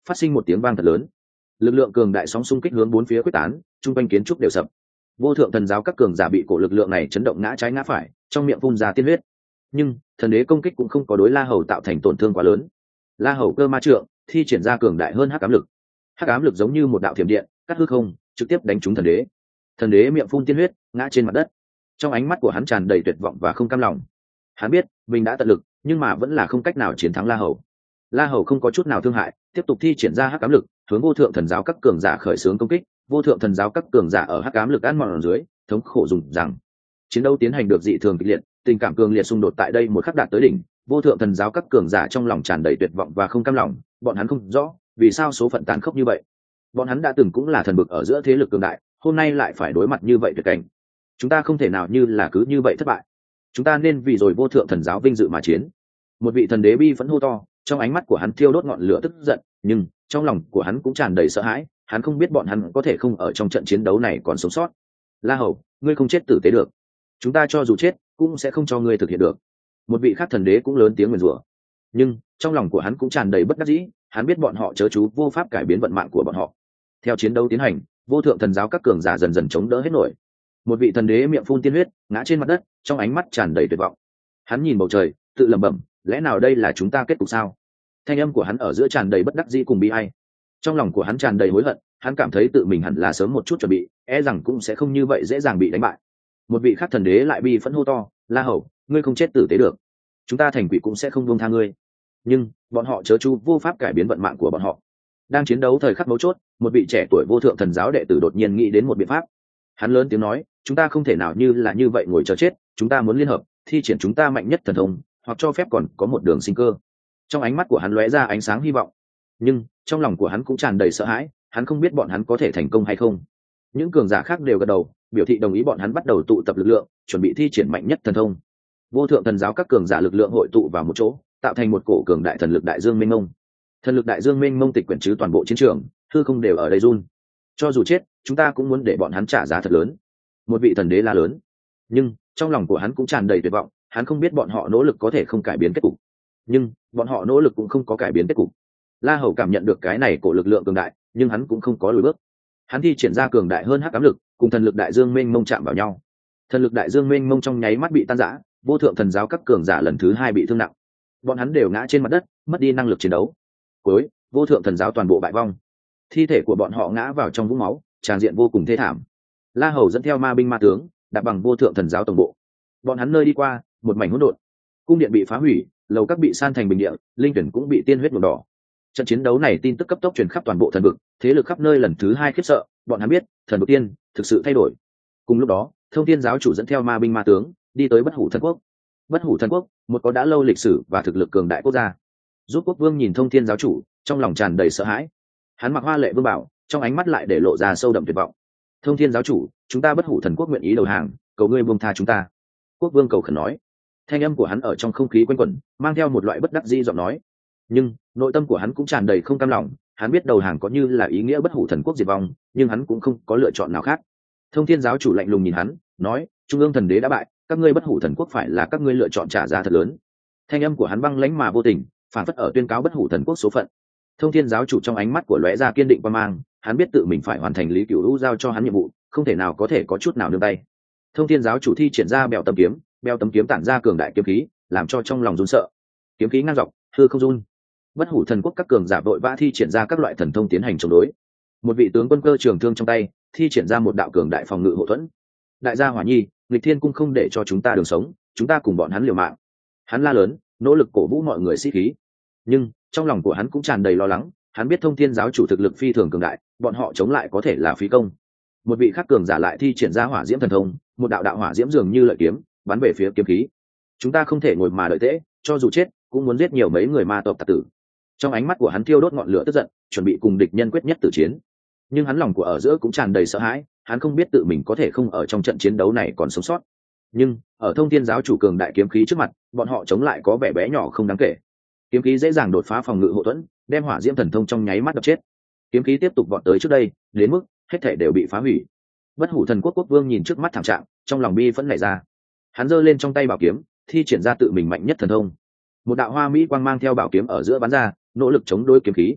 phát sinh một tiếng vang thật lớn. Lực lượng cường đại sóng xung kích hướng bốn phía quyết tán, trung quanh kiến trúc đều sập. Vô thượng thần giáo các cường giả bị cổ lực lượng này chấn động ngã trái ngã phải, trong miệng phun ra tiên huyết. Nhưng thần đế công kích cũng không có đối La Hầu tạo thành tổn thương quá lớn. La Hầu cơ ma trượng thi triển ra cường đại hơn hắc ám lực. Hắc ám lực giống như một đạo thiểm điện, cắt hư không, trực tiếp đánh trúng thần đế. Thần đế miệng phun tiên huyết, ngã trên mặt đất. Trong ánh mắt của hắn tràn đầy tuyệt vọng và không cam lòng. Hắn biết mình đã tận lực, nhưng mà vẫn là không cách nào chiến thắng La Hầu. La Hầu không có chút nào thương hại, tiếp tục thi triển ra hắc ám lực, hướng vô thượng thần giáo các cường giả khởi xướng công kích. Vô thượng thần giáo các cường giả ở hắc ám lực ăn mòn ở dưới, thống khổ dùng rằng chiến đấu tiến hành được dị thường kịch liệt, tình cảm cường liệt xung đột tại đây một khắc đạt tới đỉnh. Vô thượng thần giáo các cường giả trong lòng tràn đầy tuyệt vọng và không cam lòng, bọn hắn không rõ vì sao số phận tàn khốc như vậy. Bọn hắn đã từng cũng là thần bực ở giữa thế lực cường đại, hôm nay lại phải đối mặt như vậy tuyệt cảnh. Chúng ta không thể nào như là cứ như vậy thất bại, chúng ta nên vì rồi vô thượng thần giáo vinh dự mà chiến. Một vị thần đế bi phẫn hô to, trong ánh mắt của hắn thiêu đốt ngọn lửa tức giận, nhưng trong lòng của hắn cũng tràn đầy sợ hãi. Hắn không biết bọn hắn có thể không ở trong trận chiến đấu này còn sống sót. La Hầu, ngươi không chết tử tế được, chúng ta cho dù chết cũng sẽ không cho ngươi thực hiện được. Một vị khác thần đế cũng lớn tiếng nguyền rủa, nhưng trong lòng của hắn cũng tràn đầy bất đắc dĩ. Hắn biết bọn họ chớ chú vô pháp cải biến vận mạng của bọn họ. Theo chiến đấu tiến hành, vô thượng thần giáo các cường giả dần dần chống đỡ hết nổi. Một vị thần đế miệng phun tiên huyết, ngã trên mặt đất, trong ánh mắt tràn đầy tuyệt vọng. Hắn nhìn bầu trời, tự lẩm bẩm, lẽ nào đây là chúng ta kết cục sao? Thanh âm của hắn ở giữa tràn đầy bất đắc dĩ cùng bi ai. Trong lòng của hắn tràn đầy hối hận, hắn cảm thấy tự mình hẳn là sớm một chút chuẩn bị, e rằng cũng sẽ không như vậy dễ dàng bị đánh bại. Một vị khác thần đế lại bi phẫn hô to, La Hầu, ngươi không chết tử tế được, chúng ta thành quỷ cũng sẽ không buông tha ngươi. Nhưng bọn họ chớ chú vô pháp cải biến vận mạng của bọn họ. Đang chiến đấu thời khắc mấu chốt, một vị trẻ tuổi vô thượng thần giáo đệ tử đột nhiên nghĩ đến một biện pháp. Hắn lớn tiếng nói, chúng ta không thể nào như vậy ngồi chờ chết, chúng ta muốn liên hợp, thi triển chúng ta mạnh nhất thần thông, hoặc cho phép còn có một đường sinh cơ. Trong ánh mắt của hắn lóe ra ánh sáng hy vọng, nhưng trong lòng của hắn cũng tràn đầy sợ hãi. Hắn không biết bọn hắn có thể thành công hay không. Những cường giả khác đều gật đầu, biểu thị đồng ý. Bọn hắn bắt đầu tụ tập lực lượng, chuẩn bị thi triển mạnh nhất thần thông. Vô thượng thần giáo các cường giả lực lượng hội tụ vào một chỗ, tạo thành một cổ cường đại thần lực đại dương mênh mông. Thần lực đại dương mênh mông tịch quyển chứ toàn bộ chiến trường, hư không đều ở đây run. Cho dù chết, chúng ta cũng muốn để bọn hắn trả giá thật lớn. Một vị thần đế la lớn, nhưng trong lòng của hắn cũng tràn đầy tuyệt vọng. Hắn không biết bọn họ nỗ lực có thể không cải biến kết cục, nhưng bọn họ nỗ lực cũng không có cải biến kết cục. La Hầu cảm nhận được cái này của lực lượng cường đại, nhưng hắn cũng không có lùi bước. Hắn thi triển ra cường đại hơn hắc ám lực, cùng thần lực đại dương mênh mông chạm vào nhau. Thần lực đại dương mênh mông trong nháy mắt bị tan rã, vô thượng thần giáo các cường giả lần thứ hai bị thương nặng. Bọn hắn đều ngã trên mặt đất, mất đi năng lực chiến đấu. Cuối, vô thượng thần giáo toàn bộ bại vong. Thi thể của bọn họ ngã vào trong vũng máu, tràn diện vô cùng thê thảm. La Hầu dẫn theo ma binh ma tướng, đạp bằng vô thượng thần giáo tổng bộ. Bọn hắn nơi đi qua, một mảnh hỗn độn. Cung điện bị phá hủy, lầu các bị san thành bình địa, linh tuyển cũng bị tiên huyết nhuộm đỏ. Trận chiến đấu này tin tức cấp tốc truyền khắp toàn bộ thần vực, thế lực khắp nơi lần thứ hai khiếp sợ. Bọn hắn biết thần vực tiên thực sự thay đổi. Cùng lúc đó, Thông Thiên giáo chủ dẫn theo ma binh ma tướng đi tới Bất Hủ Thần Quốc. Bất Hủ Thần Quốc, một có đã lâu lịch sử và thực lực cường đại quốc gia. Giúp Quốc Vương nhìn Thông Thiên giáo chủ, trong lòng tràn đầy sợ hãi. Hắn mặc hoa lệ vương bảo, trong ánh mắt lại để lộ ra sâu đậm tuyệt vọng. Thông Thiên giáo chủ, chúng ta Bất Hủ Thần Quốc nguyện ý đầu hàng, cầu ngươi buông tha chúng ta. Quốc Vương cầu khẩn nói. Thanh âm của hắn ở trong không khí quanh quẩn, mang theo một loại bất đắc dĩ giọng nói. Nhưng nội tâm của hắn cũng tràn đầy không cam lòng. Hắn biết đầu hàng có như là ý nghĩa Bất Hủ Thần Quốc diệt vong, nhưng hắn cũng không có lựa chọn nào khác. Thông Thiên giáo chủ lạnh lùng nhìn hắn, nói, Trung ương thần đế đã bại, các ngươi Bất Hủ Thần Quốc phải là các ngươi lựa chọn trả giá thật lớn. Thanh âm của hắn băng lãnh mà vô tình, phản phất ở tuyên cáo Bất Hủ Thần Quốc số phận. Thông Thiên giáo chủ trong ánh mắt của lóe ra kiên định quan mang, hắn biết tự mình phải hoàn thành Lý Cửu Lũ giao cho hắn nhiệm vụ, không thể nào có thể có chút nào nương tay. Thông Thiên giáo chủ thi triển ra bèo tấm kiếm tản ra cường đại kiếm khí, làm cho trong lòng run sợ. Kiếm khí ngang dọc, hư không run. Bất Hủ Thần Quốc các cường giả vội vã thi triển ra các loại thần thông tiến hành chống đối. Một vị tướng quân cơ trường thương trong tay, thi triển ra một đạo cường đại phòng ngự hộ thuẫn. Đại gia Hỏa Nhi, Nghịch Thiên cung không để cho chúng ta đường sống, chúng ta cùng bọn hắn liều mạng. Hắn la lớn, nỗ lực cổ vũ mọi người sĩ khí. Nhưng trong lòng của hắn cũng tràn đầy lo lắng, hắn biết Thông Thiên giáo chủ thực lực phi thường cường đại, bọn họ chống lại có thể là phí công. Một vị khắc cường giả lại thi triển ra hỏa diễm thần thông, một đạo đạo hỏa diễm dường như lợi kiếm, bắn về phía kiếm khí. Chúng ta không thể ngồi mà đợi tễ, cho dù chết, cũng muốn giết nhiều mấy người ma tộc tặc tử. Trong ánh mắt của hắn thiêu đốt ngọn lửa tức giận, chuẩn bị cùng địch nhân quyết nhất tử chiến. Nhưng hắn lòng của ở giữa cũng tràn đầy sợ hãi, hắn không biết tự mình có thể không ở trong trận chiến đấu này còn sống sót. Nhưng ở Thông Thiên giáo chủ cường đại kiếm khí trước mặt, bọn họ chống lại có vẻ bé nhỏ không đáng kể. Kiếm khí dễ dàng đột phá phòng ngự hộ thuẫn, đem hỏa diễm thần thông trong nháy mắt đập chết. Kiếm khí tiếp tục vọt tới trước đây, đến mức hết thể đều bị phá hủy. Bất Hủ Thần Quốc quốc vương nhìn trước mắt thảm trạng, trong lòng bi phẫn nảy ra. Hắn giơ lên trong tay bảo kiếm, thi triển ra tự mình mạnh nhất thần thông. Một đạo hoa mỹ quang mang theo bảo kiếm ở giữa bắn ra, nỗ lực chống đối kiếm khí.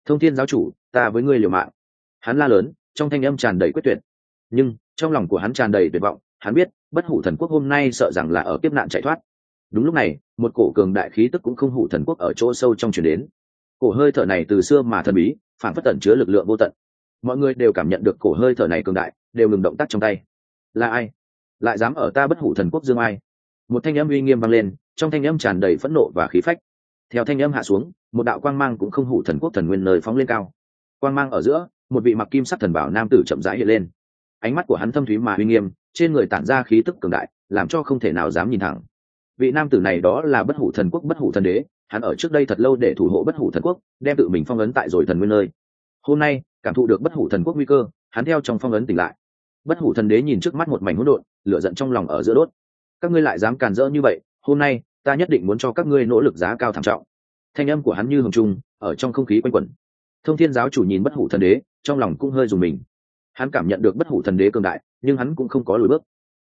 Thông thiên giáo chủ, ta với ngươi liều mạng. Hắn la lớn, trong thanh âm tràn đầy quyết tuyệt. Nhưng trong lòng của hắn tràn đầy tuyệt vọng, hắn biết bất hủ thần quốc hôm nay sợ rằng là ở kiếp nạn chạy thoát. Đúng lúc này, một cổ cường đại khí tức cũng không hủ thần quốc ở chỗ sâu trong truyền đến. Cổ hơi thở này từ xưa mà thần bí, phản phất tẩn chứa lực lượng vô tận. Mọi người đều cảm nhận được cổ hơi thở này cường đại, đều ngừng động tác trong tay. Là ai? Lại dám ở ta bất hủ thần quốc dương ai? Một thanh âm uy nghiêm vang lên, trong thanh âm tràn đầy phẫn nộ và khí phách. Theo thanh âm hạ xuống, một đạo quang mang cũng không hủ thần quốc thần nguyên nơi phóng lên cao. Quang mang ở giữa, một vị mặc kim sắc thần bảo nam tử chậm rãi hiện lên. Ánh mắt của hắn thâm thúy mà uy nghiêm, trên người tản ra khí tức cường đại, làm cho không thể nào dám nhìn thẳng. Vị nam tử này đó là bất hủ thần quốc bất hủ thần đế, hắn ở trước đây thật lâu để thủ hộ bất hủ thần quốc, đem tự mình phong ấn tại rồi thần nguyên nơi. Hôm nay, cảm thụ được bất hủ thần quốc nguy cơ, hắn theo trong phong ấn tỉnh lại. Bất hủ thần đế nhìn trước mắt một mảnh hỗn độn, lửa giận trong lòng ở giữa đốt. Các ngươi lại dám càn rỡ như vậy, hôm nay ta nhất định muốn cho các ngươi nỗ lực giá cao thảm trọng. Thanh âm của hắn như hồng trung, ở trong không khí quanh quẩn. Thông thiên giáo chủ nhìn bất hủ thần đế, trong lòng cũng hơi rùng mình. Hắn cảm nhận được bất hủ thần đế cường đại, nhưng hắn cũng không có lùi bước.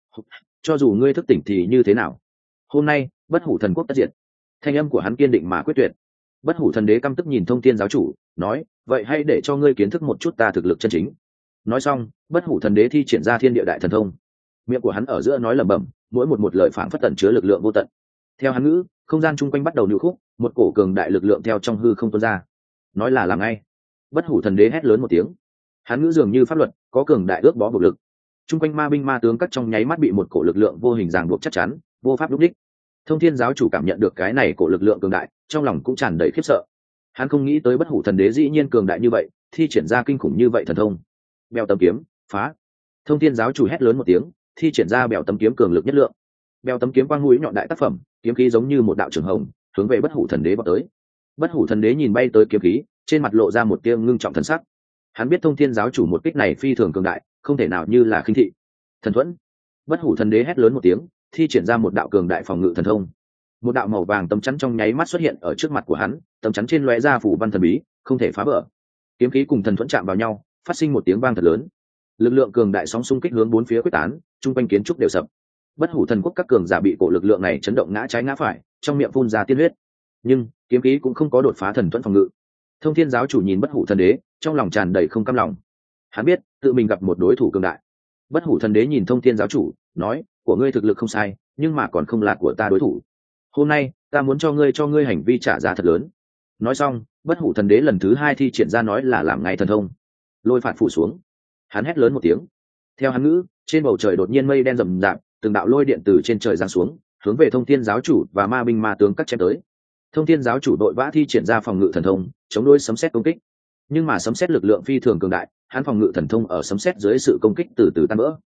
Cho dù ngươi thức tỉnh thì như thế nào? Hôm nay, bất hủ thần quốc tất diệt. Thanh âm của hắn kiên định mà quyết tuyệt. Bất hủ thần đế căm tức nhìn thông thiên giáo chủ, nói: vậy hãy để cho ngươi kiến thức một chút ta thực lực chân chính. Nói xong, bất hủ thần đế thi triển ra thiên địa đại thần thông. Miệng của hắn ở giữa nói lẩm bẩm, mỗi một lời phảng phất tẩn chứa lực lượng vô tận. Theo hắn ngữ, không gian chung quanh bắt đầu nhu khúc, một cổ cường đại lực lượng theo trong hư không tuôn ra. Nói là làm ngay. Bất hủ thần đế hét lớn một tiếng. Hắn ngữ dường như pháp luật, có cường đại ước bó buộc lực. Chung quanh ma binh ma tướng các trong nháy mắt bị một cổ lực lượng vô hình ràng buộc chắc chắn, vô pháp lúc đích. Thông thiên giáo chủ cảm nhận được cái này cổ lực lượng cường đại, trong lòng cũng tràn đầy khiếp sợ. Hắn không nghĩ tới bất hủ thần đế dĩ nhiên cường đại như vậy, thi triển ra kinh khủng như vậy thần thông. Bèo tấm kiếm, phá! Thông thiên giáo chủ hét lớn một tiếng, thi triển ra bèo tấm kiếm cường lực nhất lượng. Bèo tấm kiếm quang mũi nhọn đại tác phẩm, kiếm khí giống như một đạo trường hồng, hướng về bất hủ thần đế vọt tới. Bất hủ thần đế nhìn bay tới kiếm khí, trên mặt lộ ra một tia ngưng trọng thần sắc. Hắn biết thông thiên giáo chủ một kích này phi thường cường đại, không thể nào như là khinh thị. Thần thuẫn! Bất hủ thần đế hét lớn một tiếng, thi triển ra một đạo cường đại phòng ngự thần thông. Một đạo màu vàng tấm chắn trong nháy mắt xuất hiện ở trước mặt của hắn, tấm chắn trên lóe ra phủ văn thần bí, không thể phá vỡ. Kiếm khí cùng thần thuẫn chạm vào nhau, phát sinh một tiếng vang thật lớn. Lực lượng cường đại sóng xung kích hướng bốn phía quyết tán, trung quanh kiến trúc đều sập. Bất hủ thần quốc các cường giả bị cổ lực lượng này chấn động ngã trái ngã phải, trong miệng phun ra tiên huyết. Nhưng kiếm khí cũng không có đột phá thần thuẫn phòng ngự. Thông thiên giáo chủ nhìn bất hủ thần đế, trong lòng tràn đầy không cam lòng. Hắn biết tự mình gặp một đối thủ cường đại. Bất hủ thần đế nhìn thông thiên giáo chủ, nói: của ngươi thực lực không sai, nhưng mà còn không là của ta đối thủ. Hôm nay ta muốn cho ngươi hành vi trả giá thật lớn. Nói xong, bất hủ thần đế lần thứ hai thi triển ra nói là làm ngay thần thông. Lôi phạt phủ xuống. Hắn hét lớn một tiếng. Theo hắn ngữ, trên bầu trời đột nhiên mây đen rậm rạp, từng đạo lôi điện từ trên trời giáng xuống, hướng về thông thiên giáo chủ và ma binh ma tướng cắt chém tới. Thông thiên giáo chủ đội vã thi triển ra phòng ngự thần thông, chống đối sấm sét công kích. Nhưng mà sấm sét lực lượng phi thường cường đại, hắn phòng ngự thần thông ở sấm sét dưới sự công kích từ từ tan vỡ.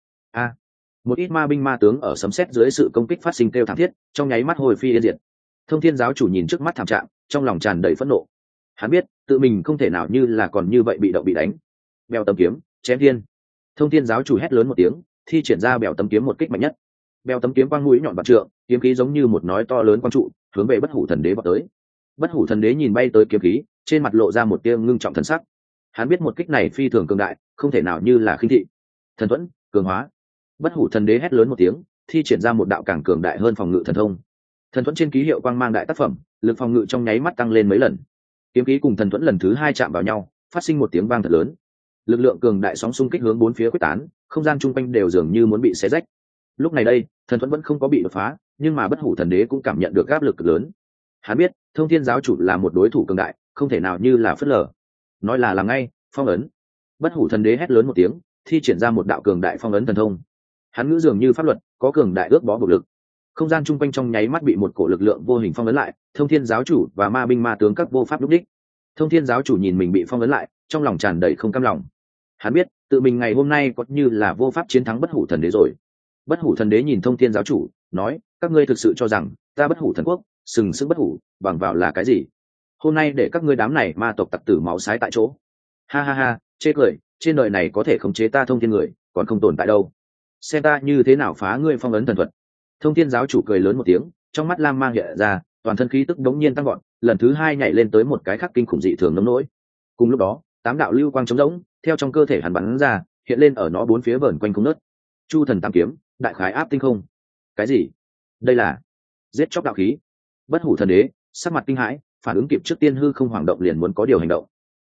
Một ít ma binh ma tướng ở sấm sét dưới sự công kích phát sinh kêu thảm thiết, trong nháy mắt hồi phi yên diệt. Thông thiên giáo chủ nhìn trước mắt thảm trạng, trong lòng tràn đầy phẫn nộ. Hắn biết tự mình không thể nào như là còn như vậy bị động bị đánh. Bèo tấm kiếm, chém thiên! Thông thiên giáo chủ hét lớn một tiếng, thi triển ra bèo tấm kiếm một kích mạnh nhất. Bèo tấm kiếm quang mũi nhọn bạc trượng, kiếm khí giống như một nói to lớn quang trụ, hướng về bất hủ thần đế vọt tới. Bất hủ thần đế nhìn bay tới kiếm khí, trên mặt lộ ra một tia ngưng trọng thần sắc. Hắn biết một kích này phi thường cường đại, không thể nào như là khinh thị. Thần thuẫn, cường hóa! Bất hủ thần đế hét lớn một tiếng, thi triển ra một đạo càng cường đại hơn phòng ngự thần thông. Thần thuẫn trên ký hiệu quang mang đại tác phẩm, lực phòng ngự trong nháy mắt tăng lên mấy lần. Kiếm khí cùng thần thuẫn lần thứ hai chạm vào nhau, phát sinh một tiếng vang thật lớn. Lực lượng cường đại sóng xung kích hướng bốn phía quyết tán, không gian chung quanh đều dường như muốn bị xé rách. Lúc này đây, thần thuẫn vẫn không có bị đột phá, nhưng mà bất hủ thần đế cũng cảm nhận được áp lực cực lớn. Hắn biết thông thiên giáo chủ là một đối thủ cường đại, không thể nào như là phớt lờ. Nói là làm ngay, phong ấn! Bất hủ thần đế hét lớn một tiếng, thi triển ra một đạo cường đại phong ấn thần thông. Hắn ngữ dường như pháp luật, có cường đại ước bó buộc lực. Không gian chung quanh trong nháy mắt bị một cổ lực lượng vô hình phong ấn lại, thông thiên giáo chủ và ma binh ma tướng các vô pháp lúc đích. Thông thiên giáo chủ nhìn mình bị phong ấn lại, trong lòng tràn đầy không cam lòng. Hắn biết tự mình ngày hôm nay có như là vô pháp chiến thắng bất hủ thần đế rồi. Bất hủ thần đế nhìn thông thiên giáo chủ, nói: các ngươi thực sự cho rằng ta bất hủ thần quốc sừng sững bất hủ bằng vào là cái gì? Hôm nay để các ngươi đám này ma tộc tặc tử máu xái tại chỗ. Ha ha ha, chê cười, trên đời này có thể khống chế ta thông thiên người còn không tồn tại đâu. Xem ta như thế nào phá ngươi phong ấn thần thuật. Thông thiên giáo chủ cười lớn một tiếng, trong mắt lam mang hiện ra, toàn thân khí tức đống nhiên tăng gọn, lần thứ hai nhảy lên tới một cái khắc kinh khủng dị thường nông nỗi. Cùng lúc đó, 8 đạo lưu quang trống rỗng theo trong cơ thể hắn bắn ra, hiện lên ở nó bốn phía vờn quanh không nớt. Chu thần tam kiếm, đại khái áp tinh không. Cái gì? Đây là giết chóc đạo khí. Bất hủ thần đế sắc mặt kinh hãi, phản ứng kịp trước tiên hư không hoảng động liền muốn có điều hành động.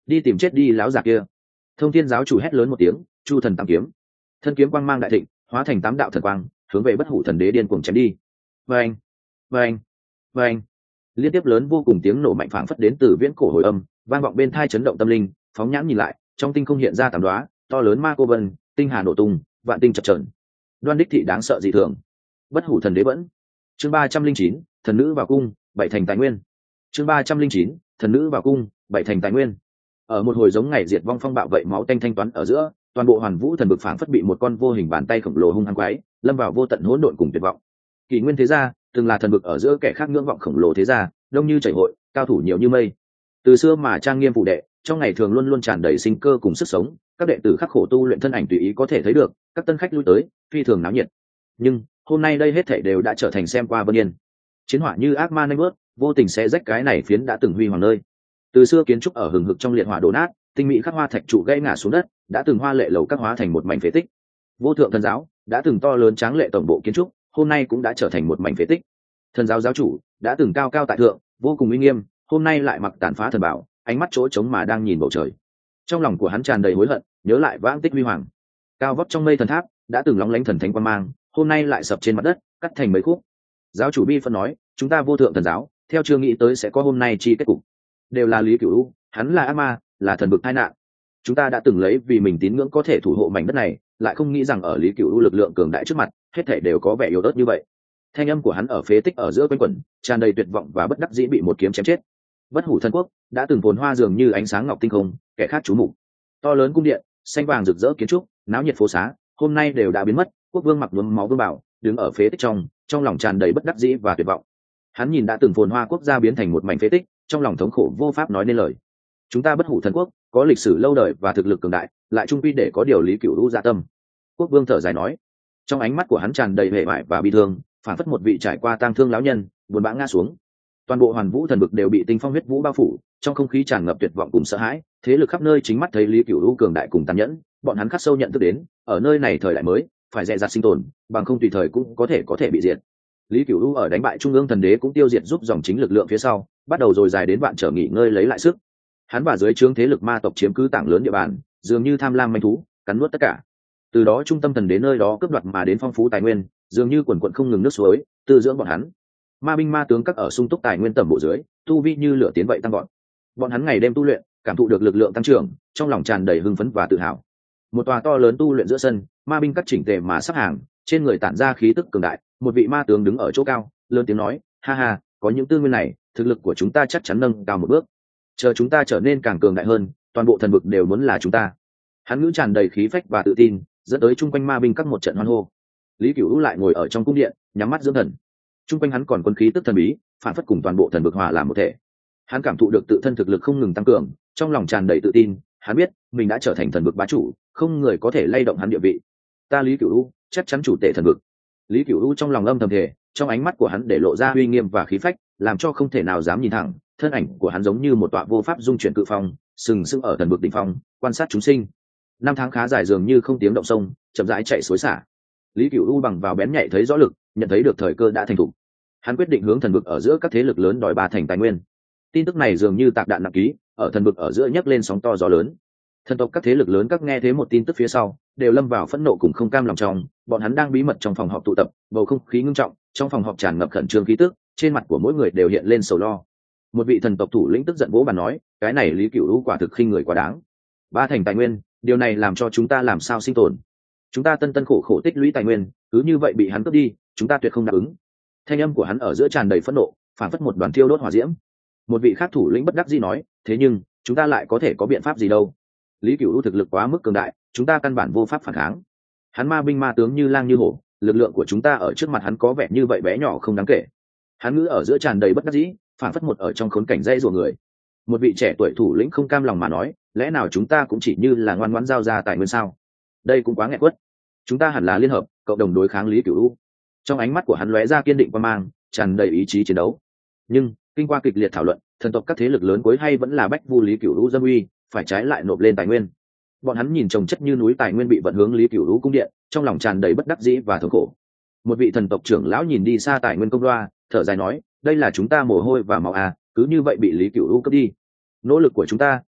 đi tìm chết đi láo già kia. Thông thiên giáo chủ hét lớn một tiếng, chu thần tam kiếm, thân kiếm quang mang đại thịnh, hóa thành 8 đạo thần quang, hướng về bất hủ thần đế điên cuồng chém đi. Vâng, vâng, vâng, liên tiếp lớn vô cùng tiếng nổ mạnh phảng phất đến từ viễn cổ hồi âm, vang vọng bên thai chấn động tâm linh. Phóng nhãn nhìn lại, trong tinh không hiện ra 8 đóa to lớn ma cô vân, tinh hà nổ tung, vạn tinh chập chờn, đoan đích thị đáng sợ dị thường. Bất hủ thần đế vẫn. Chương 309, thần nữ vào cung, 7 thành tài nguyên. Chương 309, thần nữ vào cung, 7 thành tài nguyên. Ở một hồi giống ngày diệt vong phong bạo vậy máu tanh thanh toán ở giữa, toàn bộ hoàn vũ thần vực phảng phất bị một con vô hình bàn tay khổng lồ hung hăng quái, lâm vào vô tận hỗn độn cùng tuyệt vọng. Kỷ nguyên thế gia từng là thần vực ở giữa kẻ khác ngưỡng vọng khổng lồ thế gia, đông như chảy hội, cao thủ nhiều như mây. Từ xưa mà trang nghiêm phụ đệ, trong ngày thường luôn luôn tràn đầy sinh cơ cùng sức sống, các đệ tử khắc khổ tu luyện thân ảnh tùy ý có thể thấy được, các tân khách lui tới, phi thường náo nhiệt. Nhưng hôm nay đây hết thảy đều đã trở thành xem qua vân yên. Chiến hỏa như ác ma nhanh bước, vô tình xé rách cái này phiến đã từng huy hoàng nơi. Từ xưa kiến trúc ở hừng hực trong liệt hỏa đổ nát, tinh mỹ khắc hoa thạch trụ gãy ngã xuống đất, đã từng hoa lệ lầu các hóa thành một mảnh phế tích. Vô thượng thần giáo đã từng to lớn tráng lệ tổng bộ kiến trúc, hôm nay cũng đã trở thành một mảnh phế tích. Thần giáo giáo chủ đã từng cao cao tại thượng, vô cùng uy nghiêm, hôm nay lại mặc tàn phá thần bảo, ánh mắt chỗ trống mà đang nhìn bầu trời. Trong lòng của hắn tràn đầy hối hận, nhớ lại vãng tích huy hoàng. Cao vóc trong mây thần tháp đã từng lóng lánh thần thánh quang mang, hôm nay lại sập trên mặt đất, cắt thành mấy khúc. Giáo chủ bi phân nói, chúng ta vô thượng thần giáo theo chưa nghĩ tới sẽ có hôm nay chi kết cục. Đều là Lý Cửu U, hắn là ác ma, là thần bực tai nạn. Chúng ta đã từng lấy vì mình tín ngưỡng có thể thủ hộ mảnh đất này, lại không nghĩ rằng ở Lý Cửu U lực lượng cường đại trước mặt, hết thảy đều có vẻ yếu ớt như vậy. Thanh âm của hắn ở phế tích ở giữa quanh quẩn, tràn đầy tuyệt vọng và bất đắc dĩ bị một kiếm chém chết. Bất hủ thần quốc đã từng phồn hoa dường như ánh sáng ngọc tinh không, kẻ khác chú mục. To lớn cung điện, xanh vàng rực rỡ kiến trúc, náo nhiệt phố xá, hôm nay đều đã biến mất. Quốc vương mặc nhuốm máu vương bảo, đứng ở phế tích trong lòng tràn đầy bất đắc dĩ và tuyệt vọng. Hắn nhìn đã từng phồn hoa quốc gia biến thành một mảnh phế tích, trong lòng thống khổ vô pháp nói nên lời. Chúng ta bất hủ thần quốc có lịch sử lâu đời và thực lực cường đại, lại trung quy để có điều Lý Cửu U dạ tâm. Quốc vương thở dài nói, trong ánh mắt của hắn tràn đầy hệ vải và bi thương, phản phất một vị trải qua tang thương lão nhân, buồn bã ngã xuống. Toàn bộ hoàn vũ thần vực đều bị tinh phong huyết vũ bao phủ, trong không khí tràn ngập tuyệt vọng cùng sợ hãi. Thế lực khắp nơi chính mắt thấy Lý Cửu U cường đại cùng tàn nhẫn, bọn hắn khắc sâu nhận thức đến, ở nơi này thời đại mới, phải dè dặt sinh tồn, bằng không tùy thời cũng có thể bị diệt. Lý Cửu U ở đánh bại trung ương thần đế cũng tiêu diệt giúp dòng chính lực lượng phía sau, bắt đầu rồi dài đến bạn trở nghỉ ngơi lấy lại sức. Hắn và dưới trướng thế lực ma tộc chiếm cứ tảng lớn địa bàn, dường như tham lam manh thú, cắn nuốt tất cả. Từ đó trung tâm thần đế nơi đó cướp đoạt mà đến phong phú tài nguyên, dường như quần quần không ngừng nước suối, tư dưỡng bọn hắn. Ma binh ma tướng các ở sung túc tài nguyên tầm bộ dưới, tu vi như lửa tiến vậy tăng gọn. Bọn hắn ngày đêm tu luyện, cảm thụ được lực lượng tăng trưởng, trong lòng tràn đầy hưng phấn và tự hào. Một tòa to lớn tu luyện giữa sân, ma binh các chỉnh tề mà sắp hàng, trên người tản ra khí tức cường đại. Một vị ma tướng đứng ở chỗ cao, lớn tiếng nói, ha ha, có những tư nguyên này, thực lực của chúng ta chắc chắn nâng cao một bước. Chờ chúng ta trở nên càng cường đại hơn, toàn bộ thần vực đều muốn là chúng ta. Hắn ngữ tràn đầy khí phách và tự tin, dẫn tới chung quanh ma binh các một trận hoan hô. Lý Cửu U lại ngồi ở trong cung điện, nhắm mắt dưỡng thần. Chung quanh hắn còn quân khí tức thần bí, phản phất cùng toàn bộ thần vực hòa làm một thể. Hắn cảm thụ được tự thân thực lực không ngừng tăng cường, trong lòng tràn đầy tự tin. Hắn biết mình đã trở thành thần vực bá chủ, không người có thể lay động hắn địa vị. Ta Lý Cửu U chắc chắn chủ tể thần vực. Lý Cửu U trong lòng âm thầm thề, trong ánh mắt của hắn để lộ ra uy nghiêm và khí phách, làm cho không thể nào dám nhìn thẳng. Thân ảnh của hắn giống như một tọa vô pháp dung chuyển cự phong, sừng sững ở thần vực đỉnh phong, quan sát chúng sinh. Năm tháng khá dài dường như không tiếng động sông, chậm rãi chạy xối xả. Lý Cửu U bằng vào bén nhạy thấy rõ lực, nhận thấy được thời cơ đã thành thủ. Hắn quyết định hướng thần vực ở giữa các thế lực lớn đòi 3 thành tài nguyên. Tin tức này dường như tạc đạn nặng ký, ở thần vực ở giữa nhấc lên sóng to gió lớn. Thần tộc các thế lực lớn các nghe thấy một tin tức phía sau, đều lâm vào phẫn nộ cùng không cam lòng trong. Bọn hắn đang bí mật trong phòng họp tụ tập, bầu không khí ngưng trọng, trong phòng họp tràn ngập khẩn trương khí tức, trên mặt của mỗi người đều hiện lên sầu lo. Một vị thần tộc thủ lĩnh tức giận vỗ bàn nói, cái này Lý Cửu U quả thực khinh người quá đáng. 3 thành tài nguyên, điều này làm cho chúng ta làm sao sinh tồn? Chúng ta tân khổ khổ tích lũy tài nguyên, cứ như vậy bị hắn cướp đi, chúng ta tuyệt không đáp ứng. Thanh âm của hắn ở giữa tràn đầy phẫn nộ, phản phất một đoàn thiêu đốt hỏa diễm. Một vị khác thủ lĩnh bất đắc dĩ nói, thế nhưng chúng ta lại có thể có biện pháp gì đâu? Lý Cửu U thực lực quá mức cường đại, chúng ta căn bản vô pháp phản kháng. Hắn ma binh ma tướng như lang như hổ, lực lượng của chúng ta ở trước mặt hắn có vẻ như vậy bé nhỏ không đáng kể. Hắn ngữ ở giữa tràn đầy bất đắc dĩ, phản phất một ở trong khốn cảnh dây rùa người. Một vị trẻ tuổi thủ lĩnh không cam lòng mà nói, lẽ nào chúng ta cũng chỉ như là ngoan ngoãn giao ra tài nguyên sao? Đây cũng quá nghẹn quất. Chúng ta hẳn là liên hợp, cộng đồng đối kháng Lý Cửu U. Trong ánh mắt của hắn lóe ra kiên định quan mang, tràn đầy ý chí chiến đấu. Nhưng kinh qua kịch liệt thảo luận, thần tộc các thế lực lớn cuối hay vẫn là bách vu Lý Cửu U dâm uy, phải trái lại nộp lên tài nguyên. Bọn hắn nhìn chồng chất như núi tài nguyên bị vận hướng Lý Cửu U cung điện, trong lòng tràn đầy bất đắc dĩ và thống khổ. Một vị thần tộc trưởng lão nhìn đi xa tài nguyên công đoa, thở dài nói, đây là chúng ta mồ hôi và máu à, cứ như vậy bị Lý Cửu U cướp đi. Nỗ lực của chúng ta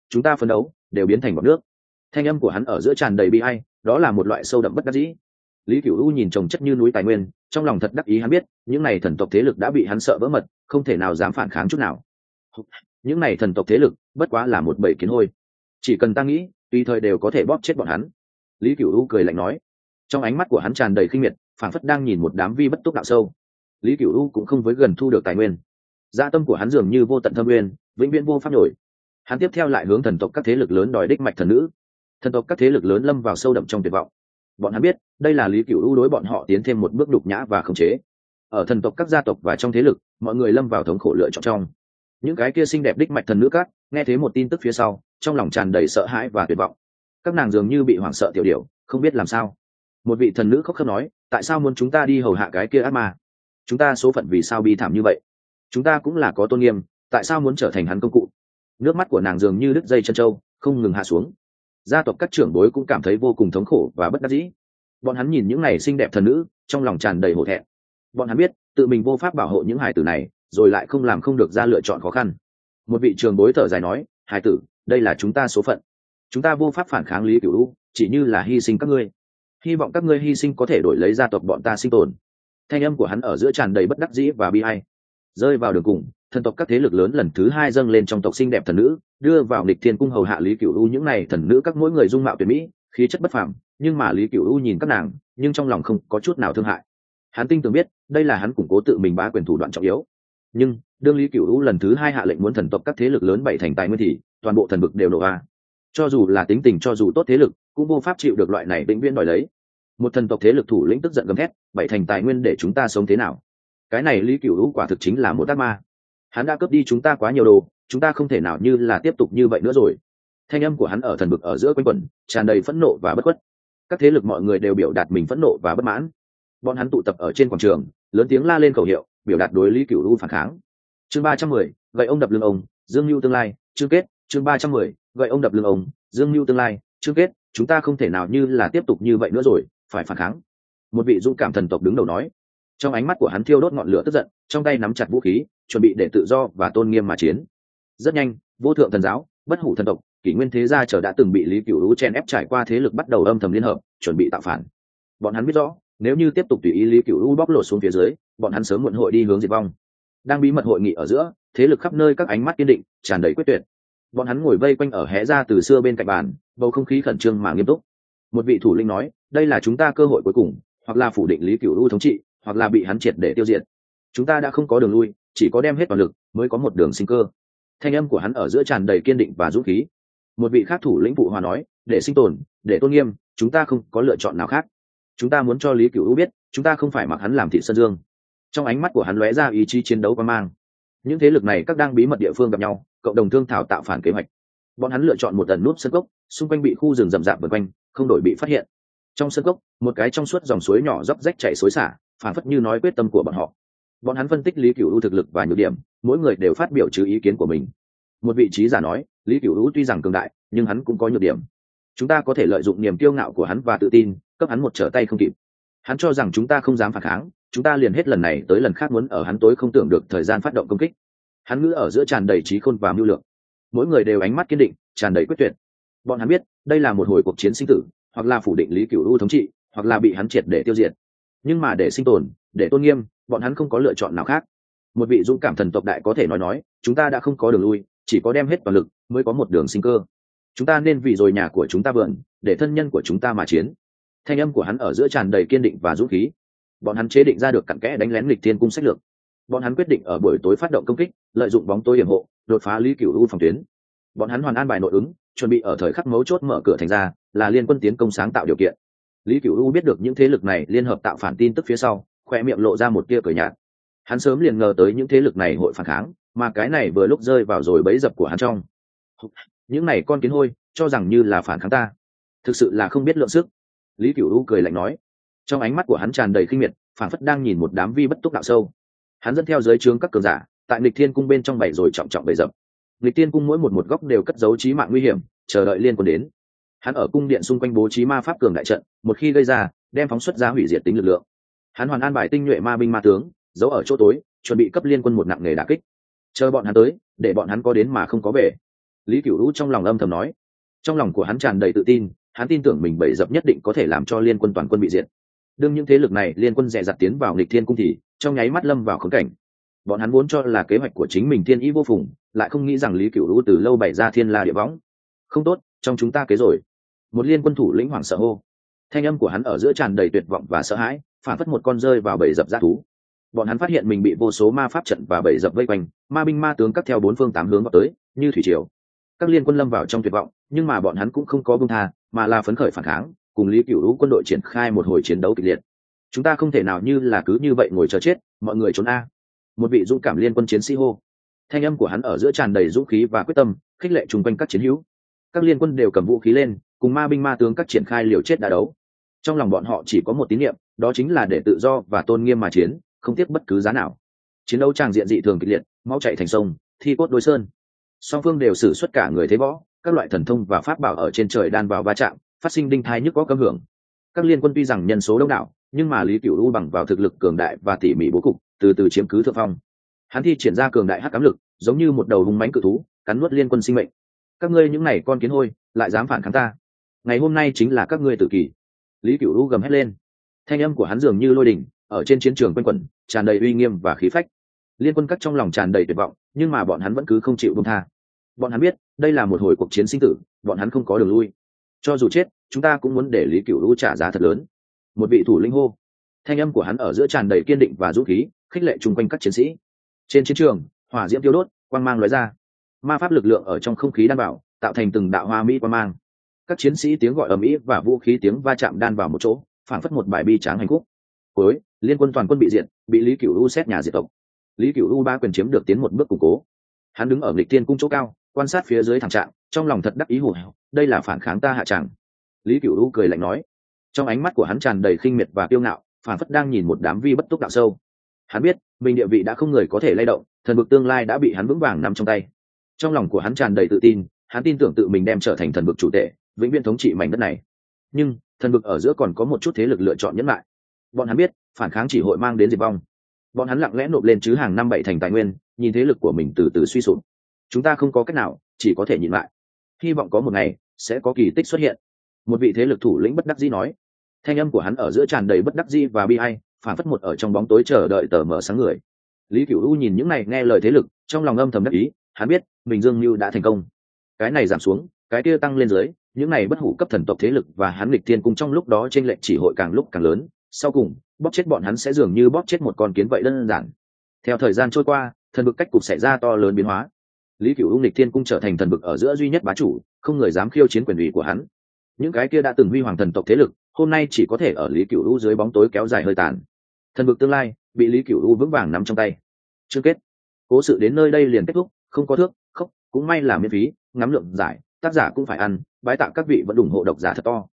chúng ta phấn đấu đều biến thành bọt nước. Thanh âm của hắn ở giữa tràn đầy bi ai, đó là một loại sâu đậm bất đắc dĩ. Lý Cửu U nhìn chồng chất như núi tài nguyên, trong lòng thật đắc ý, hắn biết những này thần tộc thế lực đã bị hắn sợ vỡ mật, không thể nào dám phản kháng chút nào. Những này thần tộc thế lực bất quá là một bầy kiến hôi, chỉ cần ta nghĩ, tùy thời đều có thể bóp chết bọn hắn. Lý Cửu U cười lạnh nói, trong ánh mắt của hắn tràn đầy khinh miệt, phảng phất đang nhìn một đám vi bất túc đạo sâu. Lý Cửu U cũng không với gần thu được tài nguyên, dạ tâm của hắn dường như vô tận thâm nguyên, vĩnh viễn vô pháp nổi. Hắn tiếp theo lại hướng thần tộc các thế lực lớn đòi đích mạch thần nữ. Thần tộc các thế lực lớn lâm vào sâu đậm trong tuyệt vọng. Bọn hắn biết đây là Lý Cửu U đối bọn họ tiến thêm một bước đục nhã và khống chế. Ở thần tộc các gia tộc và trong thế lực, mọi người lâm vào thống khổ lựa chọn trong. Những cái kia xinh đẹp đích mạch thần nữ các nghe thấy một tin tức phía sau, trong lòng tràn đầy sợ hãi và tuyệt vọng. Các nàng dường như bị hoảng sợ tiểu điểu, không biết làm sao. Một vị thần nữ khóc khóc nói, tại sao muốn chúng ta đi hầu hạ cái kia ác ma? Chúng ta số phận vì sao bi thảm như vậy? Chúng ta cũng là có tôn nghiêm, tại sao muốn trở thành hắn công cụ? Nước mắt của nàng dường như đứt dây chân trâu, không ngừng hạ xuống. Gia tộc các trưởng bối cũng cảm thấy vô cùng thống khổ và bất đắc dĩ. Bọn hắn nhìn những này xinh đẹp thần nữ, trong lòng tràn đầy hổ thẹn. Bọn hắn biết tự mình vô pháp bảo hộ những hài tử này, rồi lại không làm không được ra lựa chọn khó khăn. Một vị trưởng bối thở dài nói, hài tử, đây là chúng ta số phận. Chúng ta vô pháp phản kháng Lý Cửu U, chỉ như là hy sinh các ngươi. Hy vọng các ngươi hy sinh có thể đổi lấy gia tộc bọn ta sinh tồn. Thanh âm của hắn ở giữa tràn đầy bất đắc dĩ và bi ai. Rơi vào đường cùng, thần tộc các thế lực lớn lần thứ hai dâng lên trong tộc xinh đẹp thần nữ, đưa vào Nghịch Thiên cung hầu hạ Lý Cửu U. Những này thần nữ các mỗi người dung mạo tuyệt mỹ, khí chất bất phàm, nhưng mà Lý Cửu U nhìn các nàng, nhưng trong lòng không có chút nào thương hại. Hắn tin tưởng biết, đây là hắn củng cố tự mình bá quyền thủ đoạn trọng yếu. Nhưng đương Lý Cửu U lần thứ hai hạ lệnh muốn thần tộc các thế lực lớn bảy thành tài nguyên thì toàn bộ thần vực đều nổ ra. Cho dù là tính tình cho dù tốt thế lực, cũng vô pháp chịu được loại này vĩnh viễn đòi lấy. Một thần tộc thế lực thủ lĩnh tức giận gầm thét, bảy thành tài nguyên để chúng ta sống thế nào? Cái này Lý Cửu U quả thực chính là một ác ma. Hắn đã cướp đi chúng ta quá nhiều đồ, chúng ta không thể nào như là tiếp tục như vậy nữa rồi. Thanh âm của hắn ở thần vực ở giữa quanh quẩn, tràn đầy phẫn nộ và bất khuất. Các thế lực mọi người đều biểu đạt mình phẫn nộ và bất mãn. Bọn hắn tụ tập ở trên quảng trường, lớn tiếng la lên khẩu hiệu, biểu đạt đối Lý Cửu U phản kháng. Chương 310, vậy ông đập lưng ông, Dương Nưu tương lai, chương kết, chương 310, vậy ông đập lưng ông, Dương Nưu tương lai, chương kết, chúng ta không thể nào như là tiếp tục như vậy nữa rồi, phải phản kháng. Một vị dũng cảm thần tộc đứng đầu nói. Trong ánh mắt của hắn thiêu đốt ngọn lửa tức giận, trong tay nắm chặt vũ khí, chuẩn bị để tự do và tôn nghiêm mà chiến. Rất nhanh, vô thượng thần giáo, bất hủ thần tộc, kỷ nguyên thế gia trở đã từng bị Lý Cửu U chen ép, trải qua thế lực bắt đầu âm thầm liên hợp, chuẩn bị tạo phản. Bọn hắn biết rõ, nếu như tiếp tục tùy ý Lý Cửu U bóc lột xuống phía dưới, bọn hắn sớm muộn hội đi hướng diệt vong. Đang bí mật hội nghị ở giữa, thế lực khắp nơi các ánh mắt kiên định, tràn đầy quyết tuyệt. Bọn hắn ngồi vây quanh ở hé ra từ xưa bên cạnh bàn, bầu không khí khẩn trương mà nghiêm túc. Một vị thủ lĩnh nói, đây là chúng ta cơ hội cuối cùng, hoặc là phủ định Lý Cửu U thống trị, hoặc là bị hắn triệt để tiêu diệt. Chúng ta đã không có đường lui, chỉ có đem hết toàn lực mới có một đường sinh cơ. Thanh âm của hắn ở giữa tràn đầy kiên định và dũng khí. Một vị khác thủ lĩnh phụ hòa nói, để sinh tồn, để tôn nghiêm, chúng ta không có lựa chọn nào khác. Chúng ta muốn cho Lý Cửu U biết, chúng ta không phải mặc hắn làm thị sơn dương. Trong ánh mắt của hắn lóe ra ý chí chiến đấu quan mang. Những thế lực này các đang bí mật địa phương gặp nhau, cộng đồng thương thảo tạo phản kế hoạch. Bọn hắn lựa chọn một ẩn núp sân cốc, xung quanh bị khu rừng rậm rạp vần quanh, không đổi bị phát hiện. Trong sân cốc, một cái trong suốt dòng suối nhỏ dốc rách chảy xối xả, phản phất như nói quyết tâm của bọn họ. Bọn hắn phân tích Lý Cửu U thực lực và nhược điểm, mỗi người đều phát biểu trừ ý kiến của mình. Một vị trí giả nói, Lý Cửu U tuy rằng cường đại, nhưng hắn cũng có nhược điểm. Chúng ta có thể lợi dụng niềm kiêu ngạo của hắn và tự tin, cấp hắn một trở tay không kịp. Hắn cho rằng chúng ta không dám phản kháng, chúng ta liền hết lần này tới lần khác muốn ở hắn tối không tưởng được thời gian phát động công kích. Hắn ngữ ở giữa tràn đầy trí khôn và mưu lược. Mỗi người đều ánh mắt kiên định, tràn đầy quyết tuyệt. Bọn hắn biết, đây là một hồi cuộc chiến sinh tử, hoặc là phủ định Lý Cửu U thống trị, hoặc là bị hắn triệt để tiêu diệt. Nhưng mà để sinh tồn, để tôn nghiêm, bọn hắn không có lựa chọn nào khác. Một vị dũng cảm thần tộc đại có thể nói, chúng ta đã không có đường lui, chỉ có đem hết toàn lực mới có một đường sinh cơ. Chúng ta nên vì rồi nhà của chúng ta vườn, để thân nhân của chúng ta mà chiến. Thanh âm của hắn ở giữa tràn đầy kiên định và dũng khí. Bọn hắn chế định ra được cặn kẽ đánh lén Nghịch Thiên cung sách lược. Bọn hắn quyết định ở buổi tối phát động công kích, lợi dụng bóng tối yểm hộ, đột phá Lý Cửu U phòng tuyến. Bọn hắn hoàn an bài nội ứng, chuẩn bị ở thời khắc mấu chốt mở cửa thành ra, là liên quân tiến công sáng tạo điều kiện. Lý Cửu U biết được những thế lực này liên hợp tạo phản tin tức phía sau, khoe miệng lộ ra một tia cười nhạt. Hắn sớm liền ngờ tới những thế lực này hội phản kháng, mà cái này vừa lúc rơi vào rồi bẫy dập của hắn trong. Những này con kiến hôi, cho rằng như là phản kháng ta, thực sự là không biết lượng sức. Lý Cửu U cười lạnh nói. Trong ánh mắt của hắn tràn đầy khinh miệt, phảng phất đang nhìn một đám vi bất túc đạo sâu. Hắn dẫn theo dưới trướng các cường giả, tại Nghịch Thiên cung bên trong bày rồi trọng trọng bày dập. Nghịch Thiên cung mỗi một góc đều cất giấu chí mạng nguy hiểm, chờ đợi liên quân đến. Hắn ở cung điện xung quanh bố trí ma pháp cường đại trận, một khi gây ra, đem phóng xuất ra hủy diệt tính lực lượng. Hắn hoàn an bài tinh nhuệ ma binh ma tướng, giấu ở chỗ tối, chuẩn bị cấp liên quân một nặng nề đả kích. Chờ bọn hắn tới, để bọn hắn có đến mà không có về. Lý Cửu Lũ trong lòng âm thầm nói. Trong lòng của hắn tràn đầy tự tin, hắn tin tưởng mình bẫy dập nhất định có thể làm cho liên quân toàn quân bị diệt. Đương những thế lực này liên quân dè dặt tiến vào nghịch thiên cung thì trong nháy mắt lâm vào khốn cảnh. Bọn hắn vốn cho là kế hoạch của chính mình thiên ý vô phùng, lại không nghĩ rằng Lý Cửu Lũ từ lâu bày ra thiên la địa võng. Không tốt, trong chúng ta kế rồi. Một liên quân thủ lĩnh hoảng sợ hô. Thanh âm của hắn ở giữa tràn đầy tuyệt vọng và sợ hãi, phản phất một con rơi vào bẫy dập dã thú. Bọn hắn phát hiện mình bị vô số ma pháp trận và bẫy dập vây quanh, ma binh ma tướng cắt theo bốn phương tám hướng vào tới, như thủy triều. Các liên quân lâm vào trong tuyệt vọng, nhưng mà bọn hắn cũng không có buông tha, mà là phấn khởi phản kháng, cùng Lý Cửu Lũ quân đội triển khai một hồi chiến đấu kịch liệt. Chúng ta không thể nào như là cứ như vậy ngồi chờ chết, mọi người trốn a. Một vị dũng cảm liên quân chiến sĩ hô. Thanh âm của hắn ở giữa tràn đầy dũng khí và quyết tâm, khích lệ chung quanh các chiến hữu. Các liên quân đều cầm vũ khí lên, cùng ma binh ma tướng các triển khai liều chết đá đấu. Trong lòng bọn họ chỉ có một tín niệm, đó chính là để tự do và tôn nghiêm mà chiến, không tiếc bất cứ giá nào. Chiến đấu tràng diện dị thường kịch liệt, máu chảy thành sông, thi cốt đôi sơn. Song phương đều sử xuất cả người thế võ, các loại thần thông và pháp bảo ở trên trời đan vào va chạm, phát sinh đinh thai nhức có câm hưởng. Các liên quân tuy rằng nhân số đông đảo, nhưng mà Lý Cửu U bằng vào thực lực cường đại và tỉ mỉ bố cục, từ từ chiếm cứ thượng phong. Hắn thi triển ra cường đại hắc ám lực, giống như một đầu hung mãnh cự thú, cắn nuốt liên quân sinh mệnh. Các ngươi những này con kiến hôi, lại dám phản kháng ta! Ngày hôm nay chính là các ngươi tử kỳ! Lý Cửu U gầm hét lên. Thanh âm của hắn dường như lôi đình, ở trên chiến trường quanh quẩn, tràn đầy uy nghiêm và khí phách. Liên quân các trong lòng tràn đầy tuyệt vọng, nhưng mà bọn hắn vẫn cứ không chịu buông tha. Bọn hắn biết, đây là một hồi cuộc chiến sinh tử, bọn hắn không có đường lui. Cho dù chết, chúng ta cũng muốn để Lý Cửu Lũ trả giá thật lớn. Một vị thủ lĩnh hô. Thanh âm của hắn ở giữa tràn đầy kiên định và dũng khí, khích lệ chung quanh các chiến sĩ. Trên chiến trường, hỏa diễm tiêu đốt, quang mang lóe ra. Ma pháp lực lượng ở trong không khí đan vào, tạo thành từng đạo hoa mỹ quang mang. Các chiến sĩ tiếng gọi ầm ĩ và vũ khí tiếng va chạm đan vào một chỗ, phảng phất một bài bi tráng hành khúc. Cuối, liên quân toàn quân bị diệt, bị Lý Cửu Lũ xét nhà diệt tộc. Lý Cửu Lũ ba quyền chiếm được tiến một bước củng cố. Hắn đứng ở nghịch thiên cung chỗ cao, quan sát phía dưới thảm trạng, trong lòng thật đắc ý hổ hẹo, đây là phản kháng ta hạ tràng. Lý Cửu Lũ cười lạnh nói, trong ánh mắt của hắn tràn đầy khinh miệt và kiêu ngạo, phản phất đang nhìn một đám vi bất túc đạo sâu. Hắn biết mình địa vị đã không người có thể lay động, thần vực tương lai đã bị hắn vững vàng nắm trong tay. Trong lòng của hắn tràn đầy tự tin, hắn tin tưởng tự mình đem trở thành thần vực chủ tể, vĩnh viễn thống trị mảnh đất này. Nhưng thần vực ở giữa còn có một chút thế lực lựa chọn nhẫn lại. Bọn hắn biết phản kháng chỉ hội mang đến diệt vong. Bọn hắn lặng lẽ nộp lên chứ hàng năm bảy thành tài nguyên, nhìn thế lực của mình từ từ suy sụp. Chúng ta không có cách nào, chỉ có thể nhìn lại. Hy vọng có một ngày sẽ có kỳ tích xuất hiện. Một vị thế lực thủ lĩnh bất đắc dĩ nói. Thanh âm của hắn ở giữa tràn đầy bất đắc dĩ và bi ai, phản phất một ở trong bóng tối chờ đợi tờ mở sáng người. Lý Cửu U nhìn những này nghe lời thế lực, trong lòng âm thầm đắc ý, hắn biết mình Dương Nưu đã thành công. Cái này giảm xuống, cái kia tăng lên dưới, những này bất hủ cấp thần tộc thế lực và hắn nghịch thiên cung trong lúc đó chênh lệch chỉ hội càng lúc càng lớn, sau cùng bóp chết bọn hắn sẽ dường như bóp chết một con kiến vậy đơn giản. Theo thời gian trôi qua, thần vực cách cục xảy ra to lớn biến hóa. Lý Cửu U nghịch thiên cung trở thành thần vực ở giữa duy nhất bá chủ, không người dám khiêu chiến quyền ủy của hắn. Những cái kia đã từng huy hoàng thần tộc thế lực, hôm nay chỉ có thể ở Lý Cửu U dưới bóng tối kéo dài hơi tàn. Thần vực tương lai bị Lý Cửu U vững vàng nắm trong tay. Chương kết. Cố sự đến nơi đây liền kết thúc, không có thước khóc cũng may là miễn phí, ngắm lượng giải, tác giả cũng phải ăn, bái tạ các vị vẫn ủng hộ độc giả thật to.